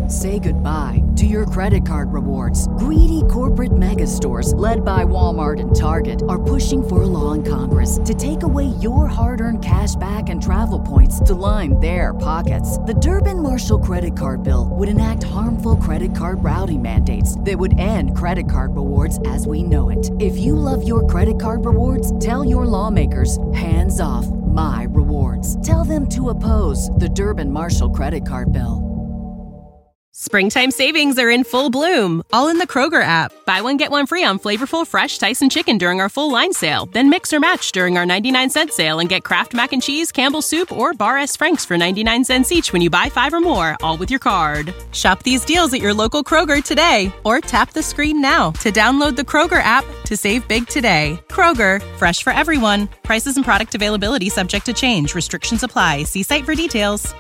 Say goodbye to your credit card rewards. Greedy corporate mega stores, led by Walmart and Target, are pushing for a law in Congress to take away your hard-earned cash back and travel points to line their pockets. The Durbin-Marshall credit card bill would enact harmful credit card routing mandates that would end credit card rewards as we know it. If you love your credit card rewards, tell your lawmakers, hands off my rewards. Tell them to oppose the Durbin-Marshall credit card bill. Springtime savings are in full bloom, all in the Kroger app. Buy one, get one free on flavorful fresh Tyson chicken during our full line sale. Then mix or match during our 99-cent sale and get Kraft Mac and Cheese, Campbell's Soup, or Bar S. Frank's for 99 cents each when you buy 5 or more, all with your card. Shop these deals at your local Kroger today, or tap the screen now to download the Kroger app to save big today. Kroger, fresh for everyone. Prices and product availability subject to change. Restrictions apply. See site for details.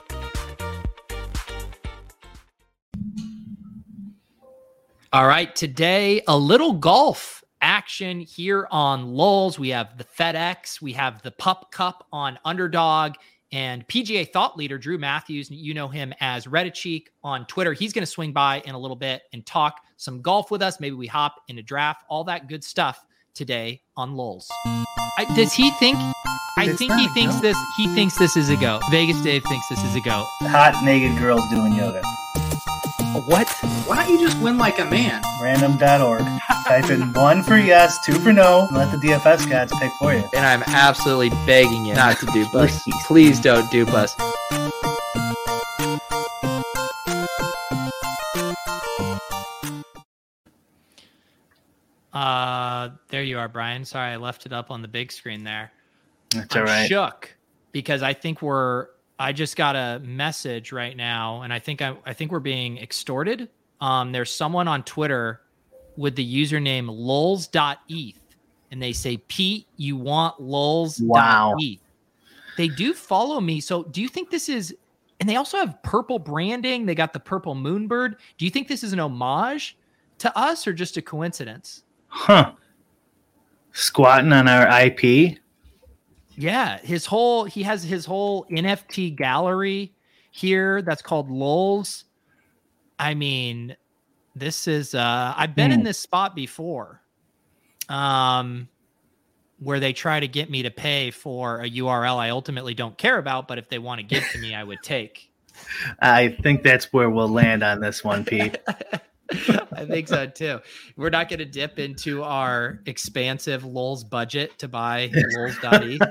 All right, today, a little golf action here on Lulz. We have the FedEx, we have the Pup Cup on Underdog, and PGA thought leader Drew Matthews, you know him as Reddit on Twitter. He's going to swing by in a little bit and talk some golf with us. Maybe we hop in a draft, all that good stuff today on Lulz. Does he think? I think he thinks this. He thinks this is a go. Vegas Dave thinks this is a go. Hot naked girls doing yoga. What? Why don't you just win like a man? Random.org. Type in 1 for yes, 2 for no, and let the DFS gods pick for you. And I'm absolutely begging you not to dupe us. Please don't dupe us. There you are, Brian. Sorry, I left it up on the big screen there. That's all right. I'm shook because I think I just got a message right now, and I think we're being extorted. There's someone on Twitter with the username lulz.eth, and they say, Pete, you want lulz.eth. Wow. They do follow me. So do you think this is, and they also have purple branding. They got the purple moonbird. Do you think this is an homage to us or just a coincidence? Huh. Squatting on our IP. Yeah, he has his whole NFT gallery here that's called Lulz. I mean, this is I've been in this spot before. Where they try to get me to pay for a URL I ultimately don't care about, but if they want to give to me, I would take. I think that's where we'll land on this one, Pete. I think so too. We're not going to dip into our expansive Lulz budget to buy lulz.eth.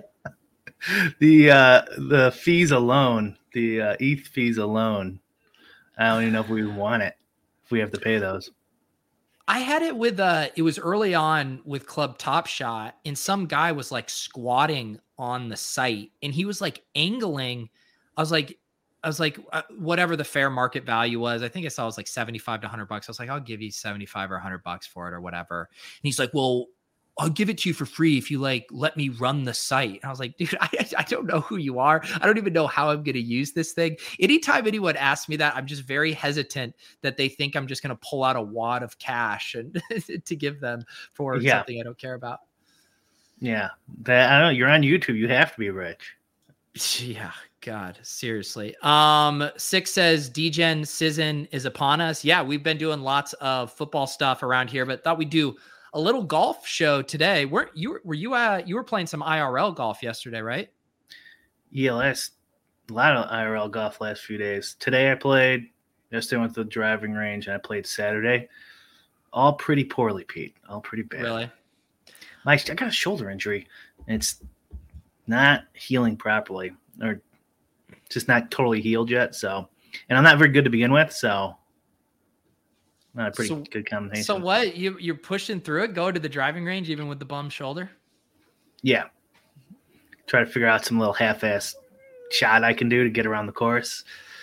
The fees alone, the ETH fees alone, I don't even know if we want it, if we have to pay those. I had it with it was early on with Club Top Shot, and some guy was like squatting on the site, and he was like angling. I was like, whatever the fair market value was, I think I saw it was like $75 to $100. I was like, I'll give you $75 or $100 for it or whatever. And he's like, well, I'll give it to you for free if you like let me run the site. And I was like, dude, I don't know who you are. I don't even know how I'm going to use this thing. Anytime anyone asks me that, I'm just very hesitant that they think I'm just going to pull out a wad of cash and to give them for something I don't care about. Yeah, I don't know. You're on YouTube. You have to be rich. Yeah. God, seriously. Six says DGen season is upon us. Yeah, we've been doing lots of football stuff around here, but thought we'd do a little golf show today. Were you playing some IRL golf yesterday, right? Yeah, a lot of IRL golf last few days. Today I played. Yesterday I went to the driving range and I played Saturday. All pretty poorly, Pete. All pretty bad. Really? I got a shoulder injury. It's not healing properly, or just not totally healed yet. So, and I'm not very good to begin with. So, not a pretty good combination. So what? You're pushing through it, go to the driving range, even with the bum shoulder? Yeah. Try to figure out some little half-ass shot I can do to get around the course.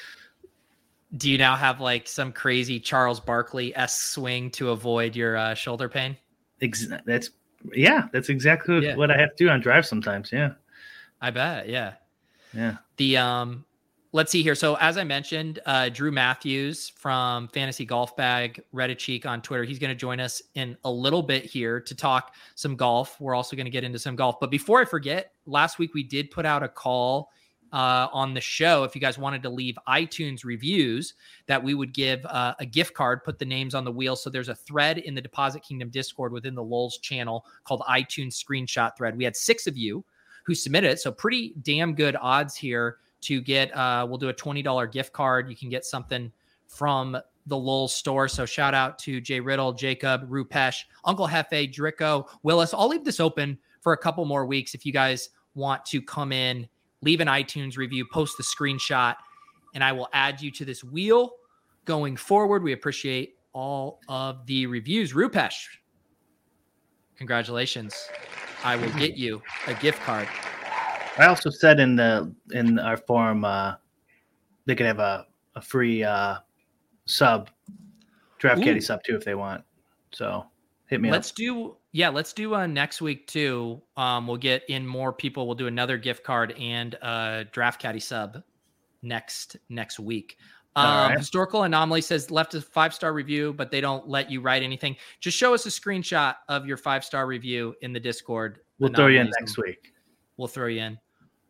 Do you now have like some crazy Charles Barkley-esque swing to avoid your shoulder pain? That's exactly what I have to do on drive sometimes. Yeah. I bet. Yeah. Yeah. The let's see here. So as I mentioned, Drew Matthews from Fantasy Golf Bag, Reddit on Twitter, he's going to join us in a little bit here to talk some golf. We're also going to get into some golf. But before I forget, last week we did put out a call on the show, if you guys wanted to leave iTunes reviews, that we would give a gift card, put the names on the wheel. So there's a thread in the Deposit Kingdom Discord within the Lulz channel called iTunes Screenshot Thread. We had 6 of you who submitted it. So pretty damn good odds here to get, we'll do a $20 gift card. You can get something from the Lulz store. So shout out to Jay Riddle, Jacob, Rupesh, Uncle Hefe, Drico, Willis. I'll leave this open for a couple more weeks if you guys want to come in, leave an iTunes review, post the screenshot, and I will add you to this wheel going forward. We appreciate all of the reviews. Rupesh, congratulations. I will get you a gift card. I also said in our forum they could have a free sub, Draft Caddy sub too if they want. So hit me up. Let's do next week too. We'll get in more people. We'll do another gift card and Draft Caddy sub next week. Right. Historical Anomaly says left a 5-star review, but they don't let you write anything. Just show us a screenshot of your 5-star review in the Discord. We'll throw you in next week. We'll throw you in.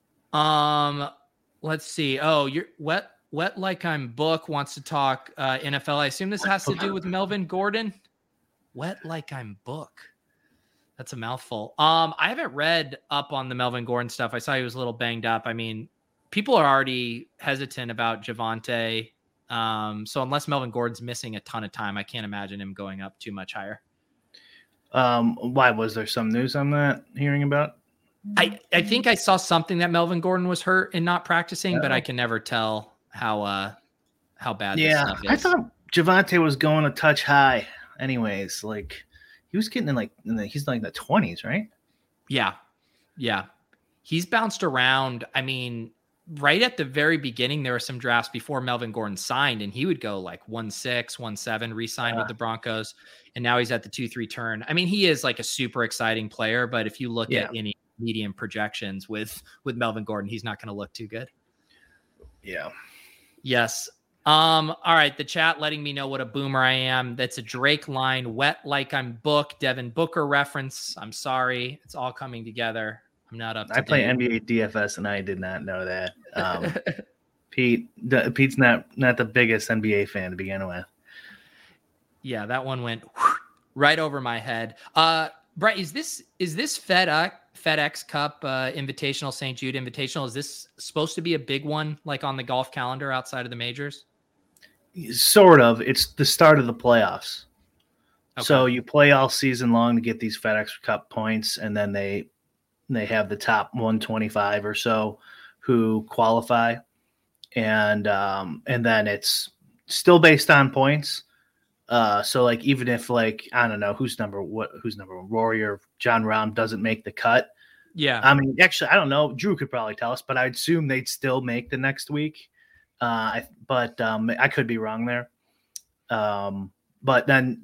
Let's see. Oh, you're Wet Like I'm Book wants to talk NFL. I assume this has to do with Melvin Gordon. Wet Like I'm Book. That's a mouthful. I haven't read up on the Melvin Gordon stuff. I saw he was a little banged up. I mean, people are already hesitant about Javonte. So unless Melvin Gordon's missing a ton of time, I can't imagine him going up too much higher. Why was there some news I'm not hearing about? I think I saw something that Melvin Gordon was hurt and not practicing, but I can never tell how bad this stuff is. I thought Javonte was going a touch high anyways. Like he was getting he's like the 20s, right? Yeah. He's bounced around. I mean, right at the very beginning, there were some drafts before Melvin Gordon signed, and he would go like 1.6, 1.7, re-signed with the Broncos, and now he's at the 2.3 turn. I mean, he is like a super exciting player, but if you look at any medium projections with Melvin Gordon, he's not going to look too good. Yeah. Yes. All right. The chat letting me know what a boomer I am. That's a Drake line. Wet Like I'm Book. Devin Booker reference. I'm sorry. It's all coming together. I'm not up to date. I play NBA DFS and I did not know that. Pete's not the biggest NBA fan to begin with. Yeah, that one went right over my head. Brett, is this FedEx Cup Invitational, St. Jude Invitational? Is this supposed to be a big one, like on the golf calendar outside of the majors? Sort of. It's the start of the playoffs. Okay. So you play all season long to get these FedEx Cup points, and then they have the top 125 or so who qualify, and then it's still based on points. So like even if like I don't know who's number one, Rory or John Rahm doesn't make the cut. Yeah. I mean, actually, I don't know. Drew could probably tell us, but I'd assume they'd still make the next week. But I could be wrong there. But then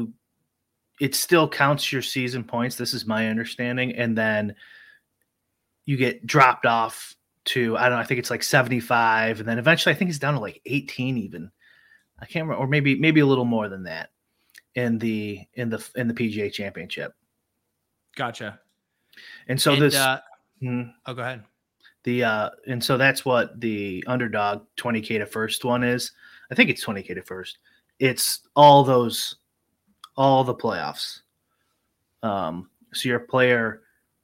it still counts your season points. This is my understanding. And then you get dropped off to, I don't know, I think it's like 75. And then eventually I think it's down to like 18 even. I can't remember, or maybe a little more than that in the PGA Championship. Gotcha. And so go ahead. And so that's what the underdog 20K to first one is. I think it's 20K to first. It's all the playoffs. So your player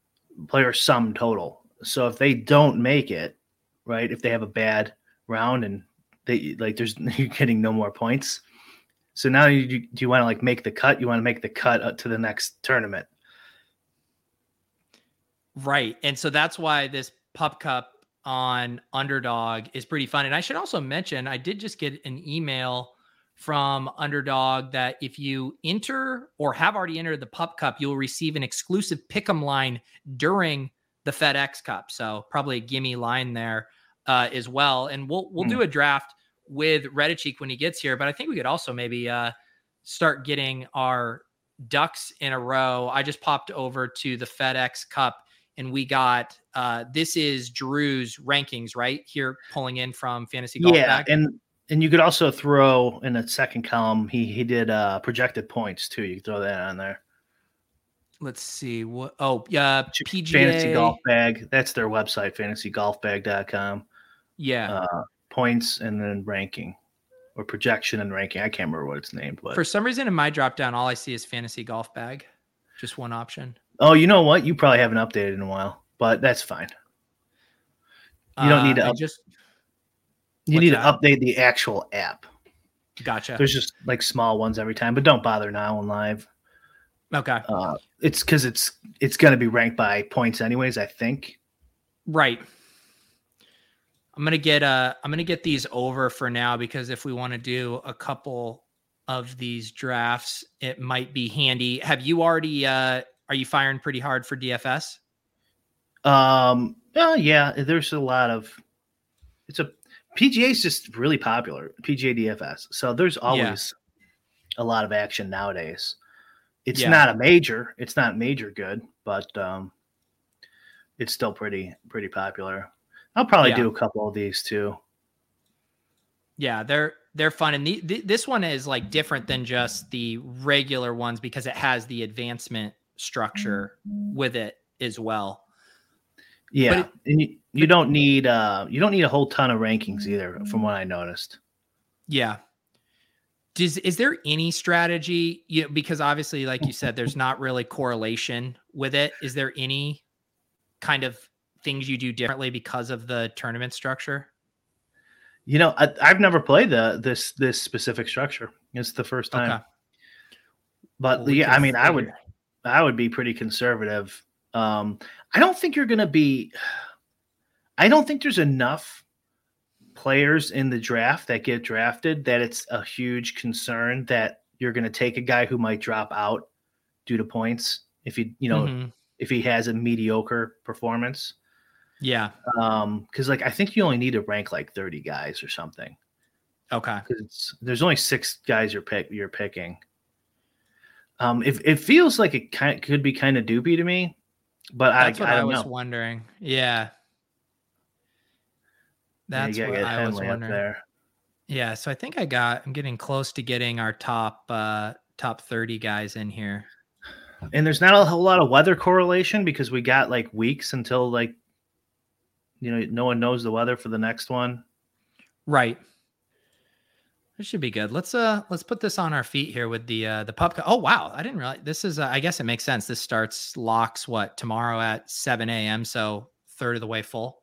sum total. So if they don't make it, right, if they have a bad round and you're getting no more points. So now do you want to like make the cut? You want to make the cut up to the next tournament. Right. And so that's why this Pup Cup on Underdog is pretty fun. And I should also mention, I did just get an email from Underdog that if you enter or have already entered the Pup Cup, you'll receive an exclusive pick'em line during the FedEx Cup. So probably a gimme line there as well. And we'll do a draft with Redichik when he gets here, but I think we could also maybe start getting our ducks in a row. I just popped over to the FedEx Cup and we got this is Drew's rankings right here, pulling in from Fantasy Golf Bag. And you could also throw in a second column. He did projected points too. You can throw that on there. let's see what. Oh, yeah, PGA Fantasy Golf Bag. That's their website, fantasygolfbag.com. Yeah. Points and then ranking or projection and ranking. I can't remember what it's named, but For some reason in my drop down, all I see is Fantasy Golf Bag. Just one option. oh, you know what? You probably haven't updated in a while, but that's fine. You don't need to. You need to update the actual app. Gotcha. There's just like small ones every time, but don't bother now in live. Okay. It's because it's going to be ranked by points anyways, I think. Right. I'm gonna get these over for now because if we want to do a couple of these drafts, it might be handy. Have you already? Are you firing pretty hard for DFS? Yeah. There's a lot of. PGA is just really popular. PGA DFS, so there's always a lot of action nowadays. It's not a major. It's not major good, but it's still pretty popular. I'll probably do a couple of these too. Yeah, they're fun, and this one is like different than just the regular ones because it has the advancement structure with it as well. Yeah, and you don't need a whole ton of rankings either, from what I noticed. Yeah. Is there any strategy? Because obviously, like you said, there's not really correlation with it. Is there any kind of things you do differently because of the tournament structure? I've never played this specific structure. It's the first time. Okay. But I mean, I would be pretty conservative. I don't think there's enough players in the draft that get drafted that it's a huge concern that you're going to take a guy who might drop out due to points if if he has a mediocre performance. Yeah. Because I think you only need to rank like 30 guys or something. Okay. Because there's only 6 guys you're picking. It feels like it could be kind of doopy to me, but that's what I was wondering. Yeah. That's what I was wondering. There. Yeah. So I think I'm getting close to getting our top 30 guys in here. And there's not a whole lot of weather correlation because we got like weeks until no one knows the weather for the next one. Right. This should be good. Let's put this on our feet here with the pup. Oh, wow. I didn't realize this is, I guess it makes sense. This locks tomorrow at 7 a.m. So third of the way full.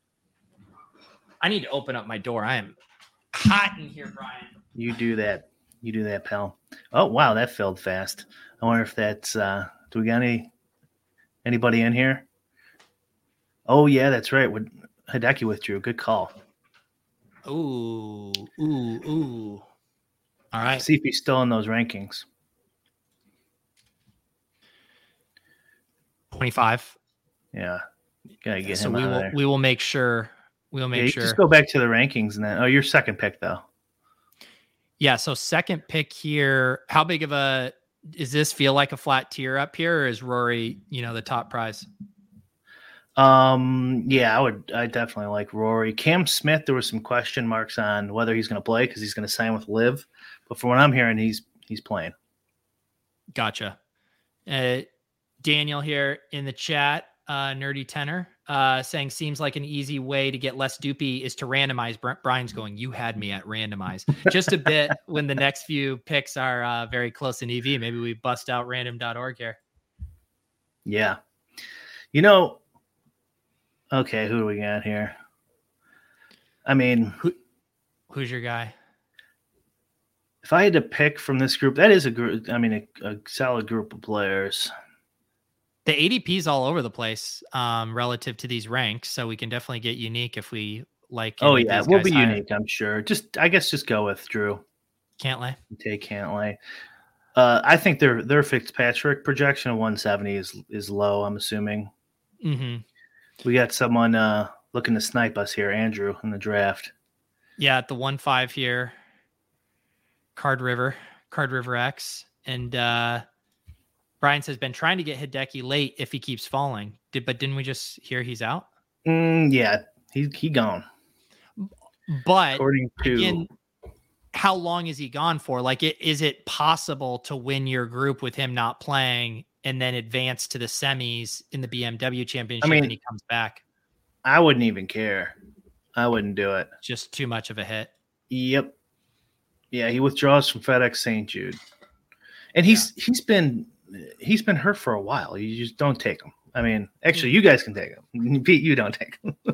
I need to open up my door. I am hot in here, Brian. You do that, pal. Oh, wow. That filled fast. I wonder if that's, do we got anybody in here? Oh, yeah, that's right. Hideki withdrew. Good call. Ooh. All right. See if he's still in those rankings. 25. Yeah. Gotta get him out of there. We will make sure. We'll make sure. Just go back to the rankings and then. Oh, your second pick, though. Yeah, so second pick here. How big of does this feel like a flat tier up here, or is Rory, the top prize? Yeah, I definitely like Rory. Cam Smith, there was some question marks on whether he's going to play because he's going to sign with Liv, but from what I'm hearing, he's playing. Gotcha. Daniel here in the chat, Nerdy Tenor, saying seems like an easy way to get less doopy is to randomize. Brian's going, you had me at randomize. Just a bit when the next few picks are very close in EV. Maybe we bust out random.org here. Yeah. Okay, who do we got here? I mean, who's your guy? If I had to pick from this group, that is a group. I mean, a solid group of players. The ADP is all over the place relative to these ranks, so we can definitely get unique if we like. Oh yeah, we'll be unique, I'm sure. I guess go with Drew Cantlay. Take Cantlay. I think their Fitzpatrick projection of 170 is low. I'm assuming. Mm-hmm. We got someone looking to snipe us here, Andrew, in the draft. Yeah, at the 1.5 here, Card River X, and Brian says been trying to get Hideki late if he keeps falling. Didn't we just hear he's out? Yeah, he gone. But according to again, how long is he gone for? Like, is it possible to win your group with him not playing and then advance to the semis in the BMW championship, I mean, and he comes back. I wouldn't even care. I wouldn't do it. Just too much of a hit. Yep. Yeah, he withdraws from FedEx St. Jude. And he's been hurt for a while. You just don't take him. I mean, actually, you guys can take him. Pete, you don't take him.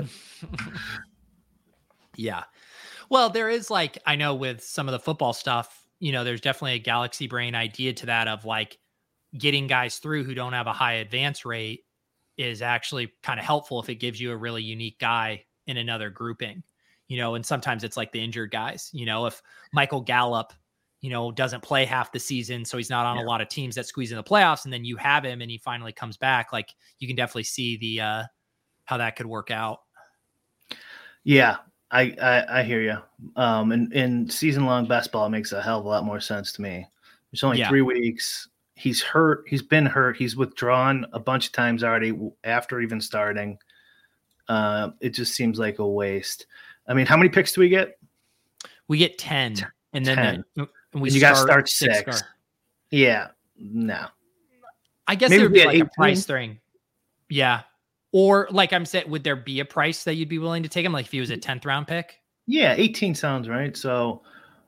Yeah. Well, there is like, I know with some of the football stuff, there's definitely a galaxy brain idea to that of like getting guys through who don't have a high advance rate is actually kind of helpful if it gives you a really unique guy in another grouping, and sometimes it's like the injured guys, if Michael Gallup, doesn't play half the season, so he's not on a lot of teams that squeeze in the playoffs, and then you have him and he finally comes back, like you can definitely see the how that could work out. Yeah, I hear you. In season-long best ball, it makes a hell of a lot more sense to me. There's only 3 weeks. He's hurt. He's been hurt. He's withdrawn a bunch of times already after even starting. It just seems like a waste. I mean, how many picks do we get? We get 10. And then you got to start 6. Yeah. No. I guess there would be like a price thing. Yeah. Or like I'm saying, would there be a price that you'd be willing to take him? Like if he was a 10th round pick? Yeah. 18 sounds right. So,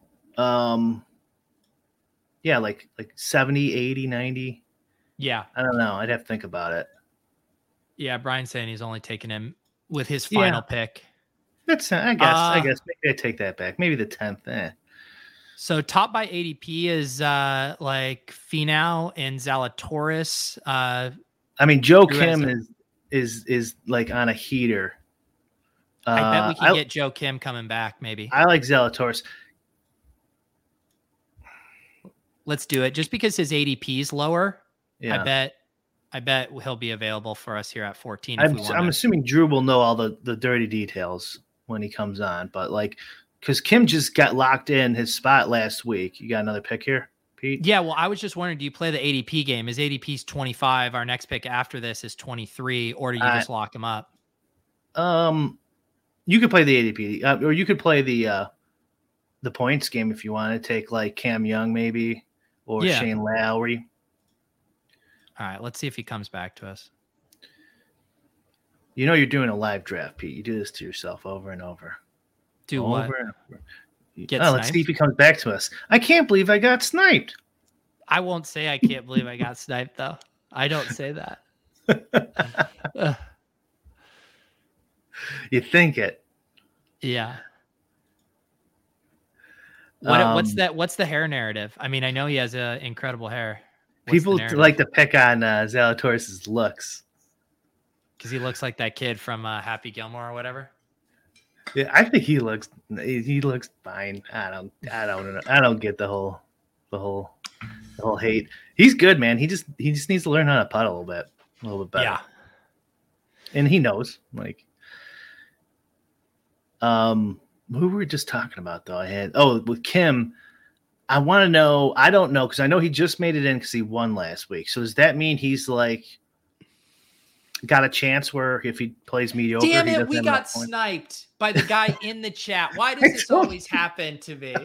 yeah, like 70, 80, 90. Yeah. I don't know. I'd have to think about it. Yeah. Brian's saying he's only taking him with his final pick. That's, I guess maybe I take that back. Maybe the 10th. So top by ADP is like Finau and Zalatoris. I mean, Joe Kim is like on a heater. I bet we can get Joe Kim coming back. Maybe I like Zalatoris. Let's do it. Just because his ADP is lower, yeah. I bet he'll be available for us here at 14. I'm assuming Drew will know all the dirty details when he comes on, but like, because Kim just got locked in his spot last week. You got another pick here, Pete? Yeah, well, I was just wondering, do you play the ADP game? His ADP's 25. Our next pick after this is 23, or do you just lock him up? You could play the ADP, or you could play the points game if you want to take like Cam Young maybe, or Shane Lowry. All right, let's see if he comes back to us. You're doing a live draft, Pete. You do this to yourself over and over. Do over what? And over. Let's see if he comes back to us. I can't believe I got sniped. I won't say I can't believe I got sniped, though. I don't say that. You think it. Yeah. What's the hair narrative? I mean, I know he has incredible hair. People like to pick on Zalatoris' looks. Because he looks like that kid from Happy Gilmore or whatever. Yeah, I think he looks fine. I don't get the whole hate. He's good, man. He just needs to learn how to putt a little bit better. Yeah. And he knows, like, who were we just talking about though? With Kim, I want to know. I don't know because I know he just made it in because he won last week. So does that mean he's like got a chance where if he plays mediocre? Damn it, we got sniped by the guy in the chat. Why does this always happen to me?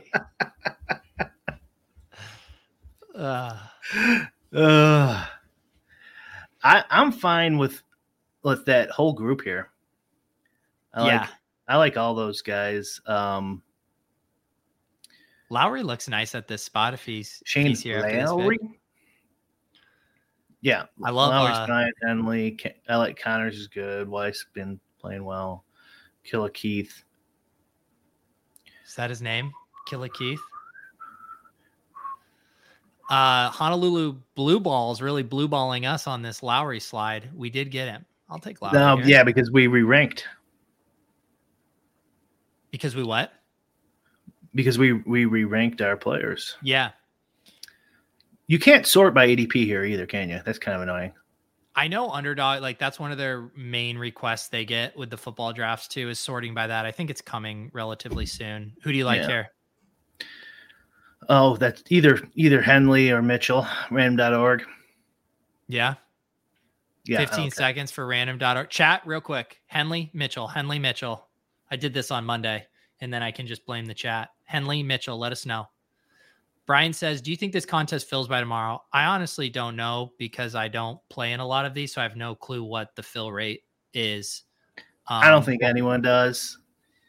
I'm fine with that whole group here. I like all those guys. Lowry looks nice at this spot if he's here. Lowry? Yeah. I love Lowry's fine. Henley. I like Connors is good. Weiss been playing well. Killa Keith. Is that his name? Killa Keith? Honolulu Blue Balls really blue balling us on this Lowry slide. We did get him. I'll take Lowry. No, yeah, because we re-ranked. Because we what? Because we re-ranked our players. Yeah. You can't sort by ADP here either, can you? That's kind of annoying. I know Underdog, like that's one of their main requests they get with the football drafts too, is sorting by that. I think it's coming relatively soon. Who do you like here? Oh, that's either Henley or Mitchell, random.org. Yeah. Yeah. 15 seconds for random.org. Chat real quick. Henley, Mitchell. I did this on Monday, and then I can just blame the chat. Henley, Mitchell, let us know. Brian says, do you think this contest fills by tomorrow? I honestly don't know because I don't play in a lot of these, so I have no clue what the fill rate is. I don't think anyone does.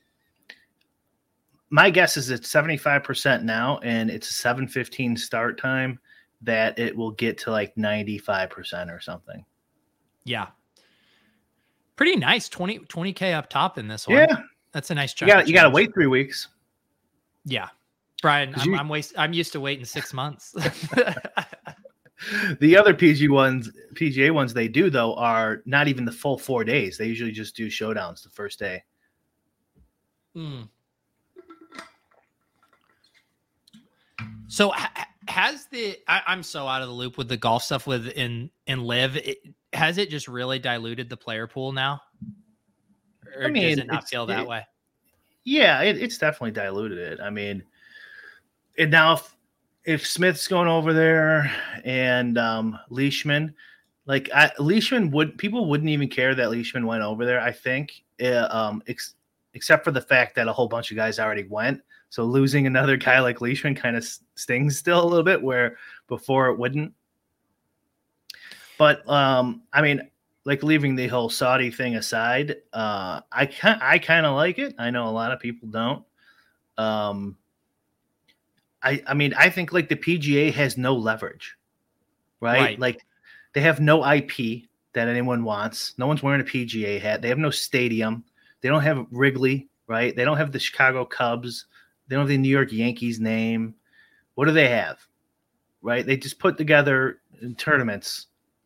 My guess is it's 75% now, and it's a 7:15 start time that it will get to like 95% or something. Yeah. Pretty nice. 20K up top in this one. Yeah. That's a nice chunk. You got to wait 3 weeks. Yeah. Brian, I'm used to waiting 6 months. The other PGA ones they do though are not even the full 4 days. They usually just do showdowns the first day. So I'm so out of the loop with the golf stuff in Live. Has it just really diluted the player pool now? Or does it not feel that way? Yeah, it's definitely diluted it. I mean, and now if Smith's going over there and Leishman, Leishman people wouldn't even care that Leishman went over there. I think, except for the fact that a whole bunch of guys already went. So losing another guy like Leishman kind of stings still a little bit, where before it wouldn't. But I mean, like leaving the whole Saudi thing aside, I kind of like it. I know a lot of people don't. I mean, I think like the PGA has no leverage, right? Like they have no IP that anyone wants. No one's wearing a PGA hat. They have no stadium. They don't have Wrigley, right? They don't have the Chicago Cubs. They don't have the New York Yankees name. What do they have, right? They just put together tournaments,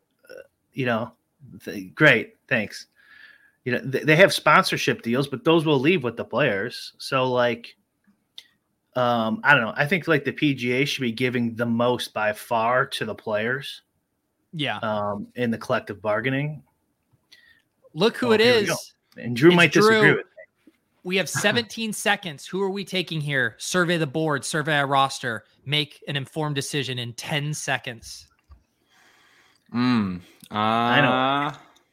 great, thanks. They have sponsorship deals, but those will leave with the players. So like, I don't know. I think like the PGA should be giving the most by far to the players. Yeah. In the collective bargaining. Look who it is. And Drew might disagree with me. We have 17 seconds. Who are we taking here? Survey the board, survey our roster, make an informed decision in 10 seconds. I know.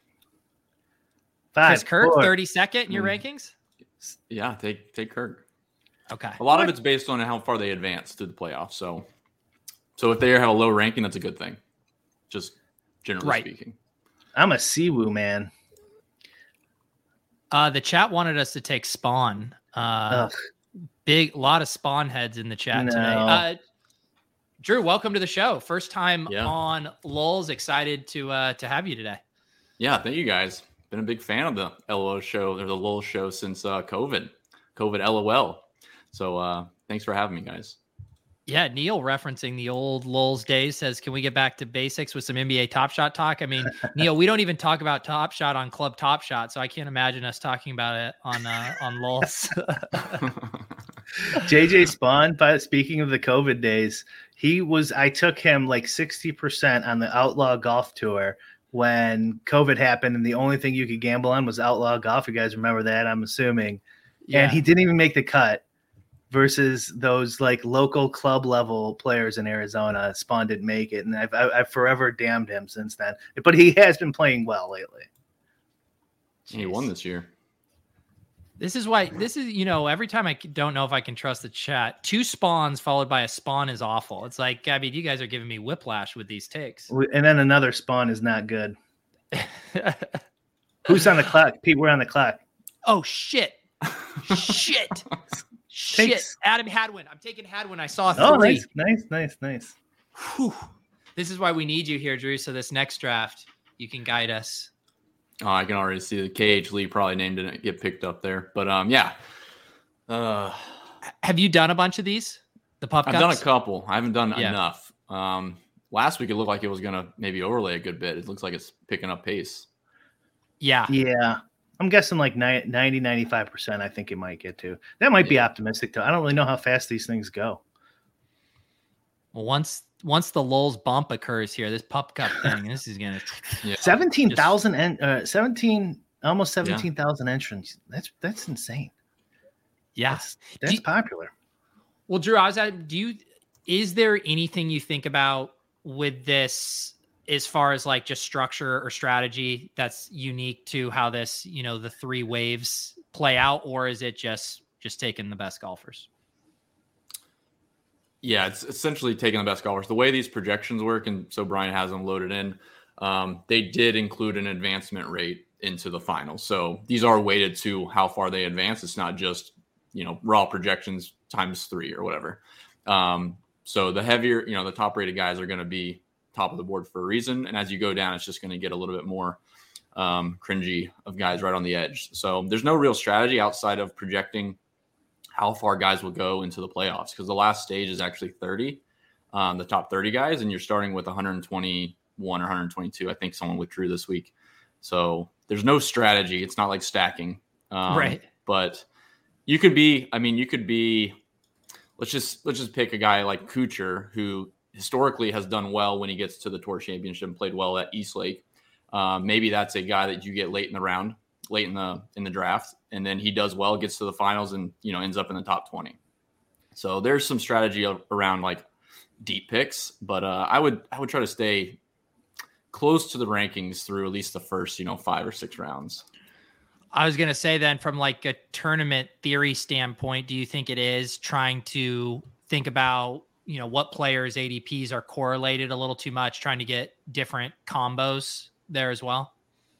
5, Chris Kirk, 4. 32nd in your rankings? Yeah, take Kirk. Okay. A lot of it's based on how far they advance to the playoffs. So if they have a low ranking, that's a good thing. Just generally speaking. I'm a Siwoo man. The chat wanted us to take Spawn. Big lot of Spawn heads in the chat today. Drew, welcome to the show. First time on Lulz. Excited to have you today. Yeah, thank you guys. Been a big fan of the LOL show or the Lulz show since COVID LOL. So thanks for having me, guys. Yeah, Neil referencing the old Lulz days says, can we get back to basics with some NBA Top Shot talk? I mean, Neil, we don't even talk about Top Shot on Club Top Shot, so I can't imagine us talking about it on Lulz. JJ Spawn, speaking of the COVID days, I took him like 60% on the Outlaw Golf Tour when COVID happened, and the only thing you could gamble on was Outlaw Golf. You guys remember that, I'm assuming. Yeah. And he didn't even make the cut. Versus those like local club level players in Arizona, Spawn didn't make it, and I've forever damned him since then. But he has been playing well lately. He won this year. This is every time I don't know if I can trust the chat. 2 Spawns followed by a Spawn is awful. It's like, I mean, you guys are giving me whiplash with these takes. And then another Spawn is not good. Who's on the clock? Pete, we're on the clock. Oh shit! Shit! Adam Hadwin. I'm taking Hadwin. I saw 3. Oh, nice. Whew. This is why we need you here, Drew. So this next draft, you can guide us. Oh, I can already see the KH Lee probably name didn't get picked up there. But yeah. Have you done a bunch of these? The pup cups? I've done a couple. I haven't done enough. Last week it looked like it was going to maybe overlay a good bit. It looks like it's picking up pace. Yeah. I'm guessing like 90-95%. I think it might get to. That might be optimistic though. I don't really know how fast these things go. Well, once the Lulz bump occurs here, this pup cup thing, this is gonna 17,000 and 17,000 entrants. That's insane. Yeah, that's popular. Well, Drew, is there anything you think about with this? As far as like just structure or strategy that's unique to how this, the 3 waves play out, or is it just taking the best golfers? Yeah, it's essentially taking the best golfers. The way these projections work, and so Brian has them loaded in, they did include an advancement rate into the final. So these are weighted to how far they advance. It's not just, raw projections times 3 or whatever. So the heavier, the top rated guys are going to be top of the board for a reason. And as you go down, it's just going to get a little bit more cringy of guys right on the edge. So there's no real strategy outside of projecting how far guys will go into the playoffs, because the last stage is actually 30, the top 30 guys, and you're starting with 121 or 122. I think someone withdrew this week. So there's no strategy. It's not like stacking. Right. But you could be, let's just pick a guy like Kuchar, who historically has done well when he gets to the Tour Championship and played well at Eastlake. Maybe that's a guy that you get late in the round, late in the draft, and then he does well, gets to the finals, and ends up in the top 20. So there's some strategy around like deep picks, but I would try to stay close to the rankings through at least the first 5 or 6 rounds. I was going to say then, from like a tournament theory standpoint, do you think it is trying to think about what players' ADPs are correlated a little too much, trying to get different combos there as well?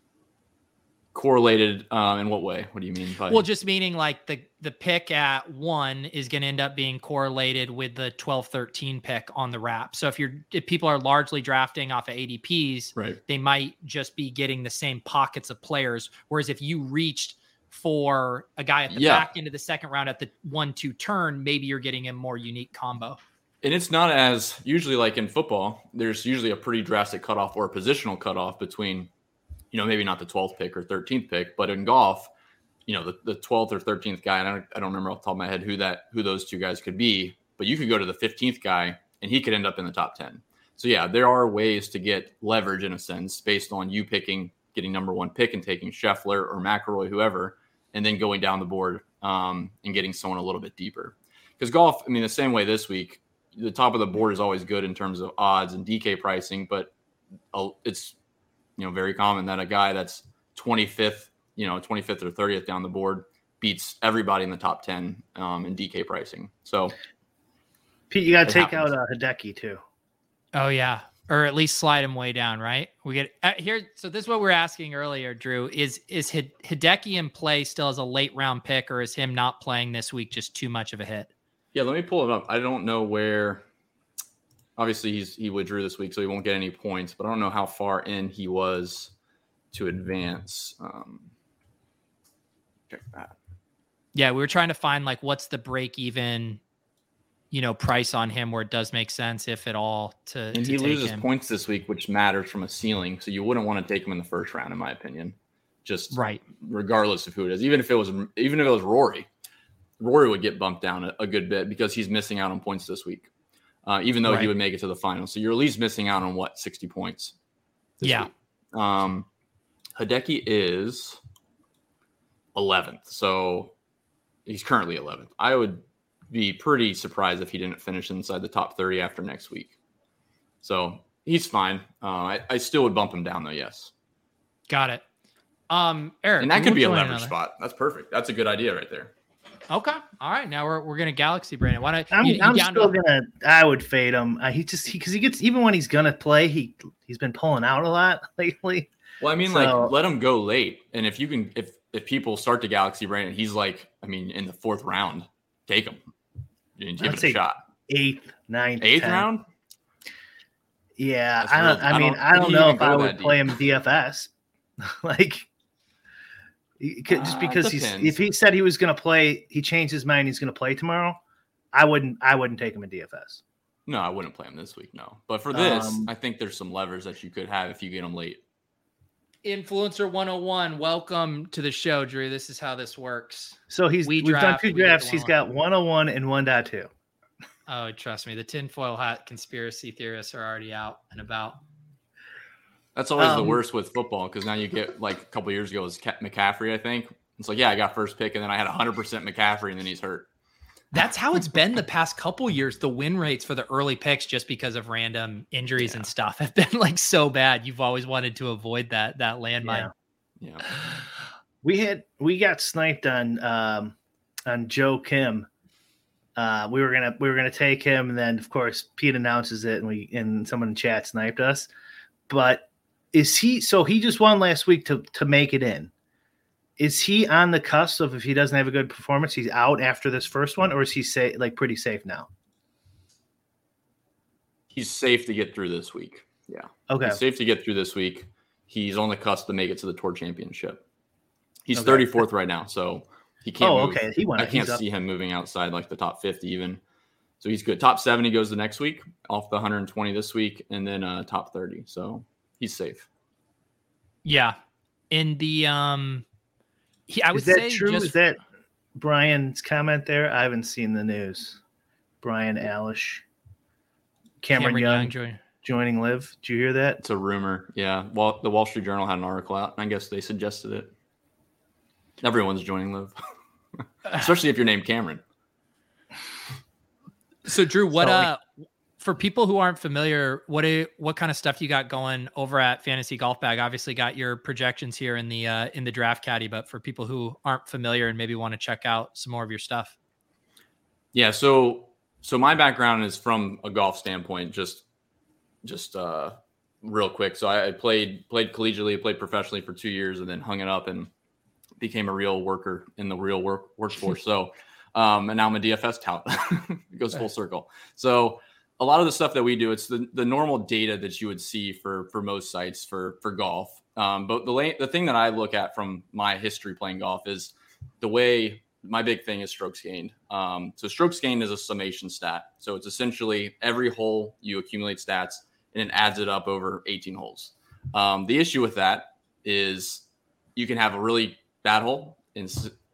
Correlated in what way? What do you mean by? Well, just meaning like the pick at 1 is going to end up being correlated with the 12-13 pick on the wrap. So if people are largely drafting off of ADPs, right, they might just be getting the same pockets of players. Whereas if you reached for a guy at the back end of the second round at the 1-2 turn, maybe you're getting a more unique combo. And it's not as usually like in football, there's usually a pretty drastic cutoff or a positional cutoff between, maybe not the 12th pick or 13th pick, but in golf, the 12th or 13th guy, and I don't remember off the top of my head who those two guys could be, but you could go to the 15th guy and he could end up in the top 10. So yeah, there are ways to get leverage in a sense based on you getting number 1 pick and taking Scheffler or McIlroy, whoever, and then going down the board and getting someone a little bit deeper. Because golf, the same way this week, the top of the board is always good in terms of odds and DK pricing, but it's very common that a guy that's 25th or 30th down the board beats everybody in the top 10 in DK pricing. So, Pete, you got to take out Hideki too. Oh yeah, or at least slide him way down, right? We get here. So this is what we were asking earlier, Drew. Is Hideki in play still as a late round pick, or is him not playing this week just too much of a hit? Yeah, let me pull it up. I don't know where. Obviously, he withdrew this week, so he won't get any points. But I don't know how far in he was to advance. Check that. Yeah, we were trying to find like what's the break even, price on him where it does make sense, if at all. And he loses points this week, which matters from a ceiling. So you wouldn't want to take him in the first round, in my opinion. Just right, regardless of who it is. Even if it was Rory. Rory would get bumped down a good bit because he's missing out on points this week, even though he would make it to the final. So you're at least missing out on 60 points. This week. Hideki is 11th. So he's currently 11th. I would be pretty surprised if he didn't finish inside the top 30 after next week. So he's fine. I still would bump him down though. Yes. Got it. Eric, and that could be a leverage spot. That's perfect. That's a good idea right there. Okay. All right. Now we're gonna Galaxy Brandon. Why don't I'm still gonna? I would fade him. Because he gets, even when he's gonna play, he's been pulling out a lot lately. Well, let him go late, and if you can, if people start to Galaxy Brandon, he's in the 4th round, take him. You give it a shot. 8th, 9th, 8th round. Yeah, I don't know if I would play him DFS, just because if he said he was going to play, he changed his mind, he's going to play tomorrow. I wouldn't take him in DFS. No, I wouldn't play him this week. No, but for this, I think there's some levers that you could have if you get him late. Influencer 101, welcome to the show, Drew. This is how this works. So we've done 2 drafts. He's got 101 and 1.2. Oh, trust me, the tinfoil hat conspiracy theorists are already out and about. That's always the worst with football, because now you get, a couple of years ago, it was McCaffrey, I think. It's I got first pick, and then I had 100% McCaffrey, and then he's hurt. That's how it's been the past couple years. The win rates for the early picks, just because of random injuries and stuff, have been so bad. You've always wanted to avoid that landmine. Yeah. We got sniped on Joe Kim We were gonna take him, and then of course Pete announces it, and someone in chat sniped us. But is he? So he just won last week to make it in. Is he on the cusp of, if he doesn't have a good performance, he's out after this first one, or is he pretty safe now? He's safe to get through this week. Yeah. Okay. He's safe to get through this week. He's on the cusp to make it to the Tour Championship. He's 34th right now, so he can't move. Okay. I can't see him moving outside like the top 50 even. So he's good. Top 70 goes the next week, off the 120 this week, and then top 30. So he's safe. Yeah. In the I would say, is that true? Is that Brian's comment there? I haven't seen the news. Brian Alish, Cameron Young joining Liv. Did you hear that? It's a rumor. Yeah. Well, the Wall Street Journal had an article out, and I guess they suggested it. Everyone's joining Liv, especially if you're named Cameron. So Drew, for people who aren't familiar, what kind of stuff you got going over at Fantasy Golf Bag? Obviously got your projections here in the Draft Caddy, but for people who aren't familiar and maybe want to check out some more of your stuff. Yeah. So my background is from a golf standpoint, just real quick. So I played collegiately, played professionally for 2 years, and then hung it up and became a real worker in the real workforce. So, and now I'm a DFS tout. It goes full circle. So a lot of the stuff that we do, it's the normal data that you would see for most sites for golf. But the thing that I look at from my history playing golf is the way my big thing is strokes gained. So strokes gained is a summation stat. So it's essentially every hole you accumulate stats and it adds it up over 18 holes. The issue with that is you can have a really bad hole. An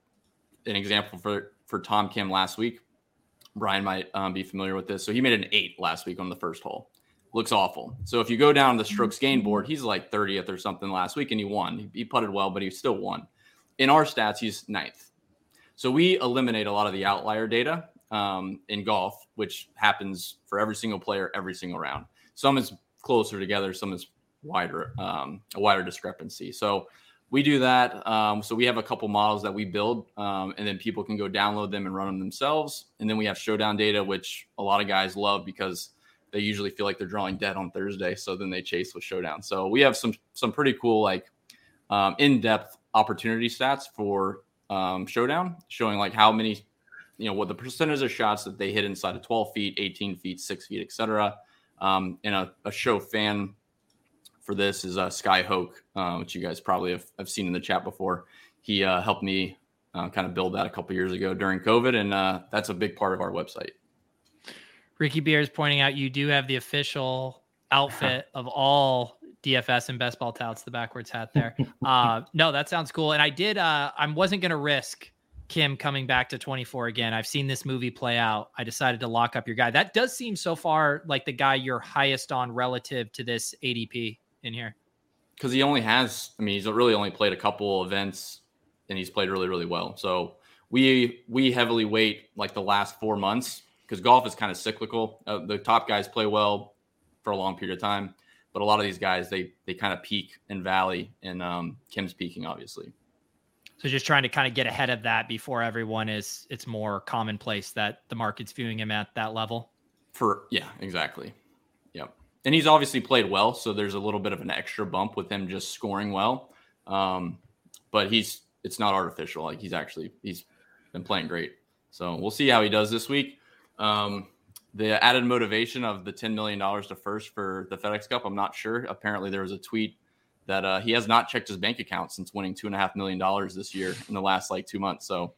example for Tom Kim last week. Brian might be familiar with this. So he made an 8 last week on the first hole. Looks awful. So if you go down the strokes gained board, he's like 30th or something last week, and he won. He putted well, but he still won. In our stats, he's 9th. So we eliminate a lot of the outlier data in golf, which happens for every single player, every single round. Some is closer together, some is wider, a wider discrepancy. So we do that. So we have a couple models that we build, and then people can go download them and run them themselves. And then we have Showdown data, which a lot of guys love because they usually feel like they're drawing dead on Thursday. So then they chase with Showdown. So we have some pretty cool, like in-depth opportunity stats for Showdown, showing like how many, what the percentage of shots that they hit inside of 12 feet, 18 feet, 6 feet, et cetera. And a show fan for this is Sky Hoke, which you guys probably have seen in the chat before. He helped me kind of build that a couple years ago during COVID, and that's a big part of our website. Ricky Beer is pointing out you do have the official outfit of all DFS and best ball touts, the backwards hat there. No, that sounds cool. And I wasn't going to risk Kim coming back to 24 again. I've seen this movie play out. I decided to lock up your guy. That does seem so far like the guy you're highest on relative to this ADP in here. Because he's really only played a couple events and he's played really, really well. So we heavily weight like the last 4 months because golf is kind of cyclical. The top guys play well for a long period of time, but a lot of these guys, they kind of peak and valley, and Kim's peaking, obviously. So just trying to kind of get ahead of that before it's more commonplace that the market's viewing him at that level. Yeah, exactly. Yep. And he's obviously played well, so there's a little bit of an extra bump with him just scoring well. But it's not artificial. Like he's been playing great. So we'll see how he does this week. The added motivation of the $10 million to first for the FedEx Cup, I'm not sure. Apparently there was a tweet that he has not checked his bank account since winning $2.5 million this year in the last 2 months. So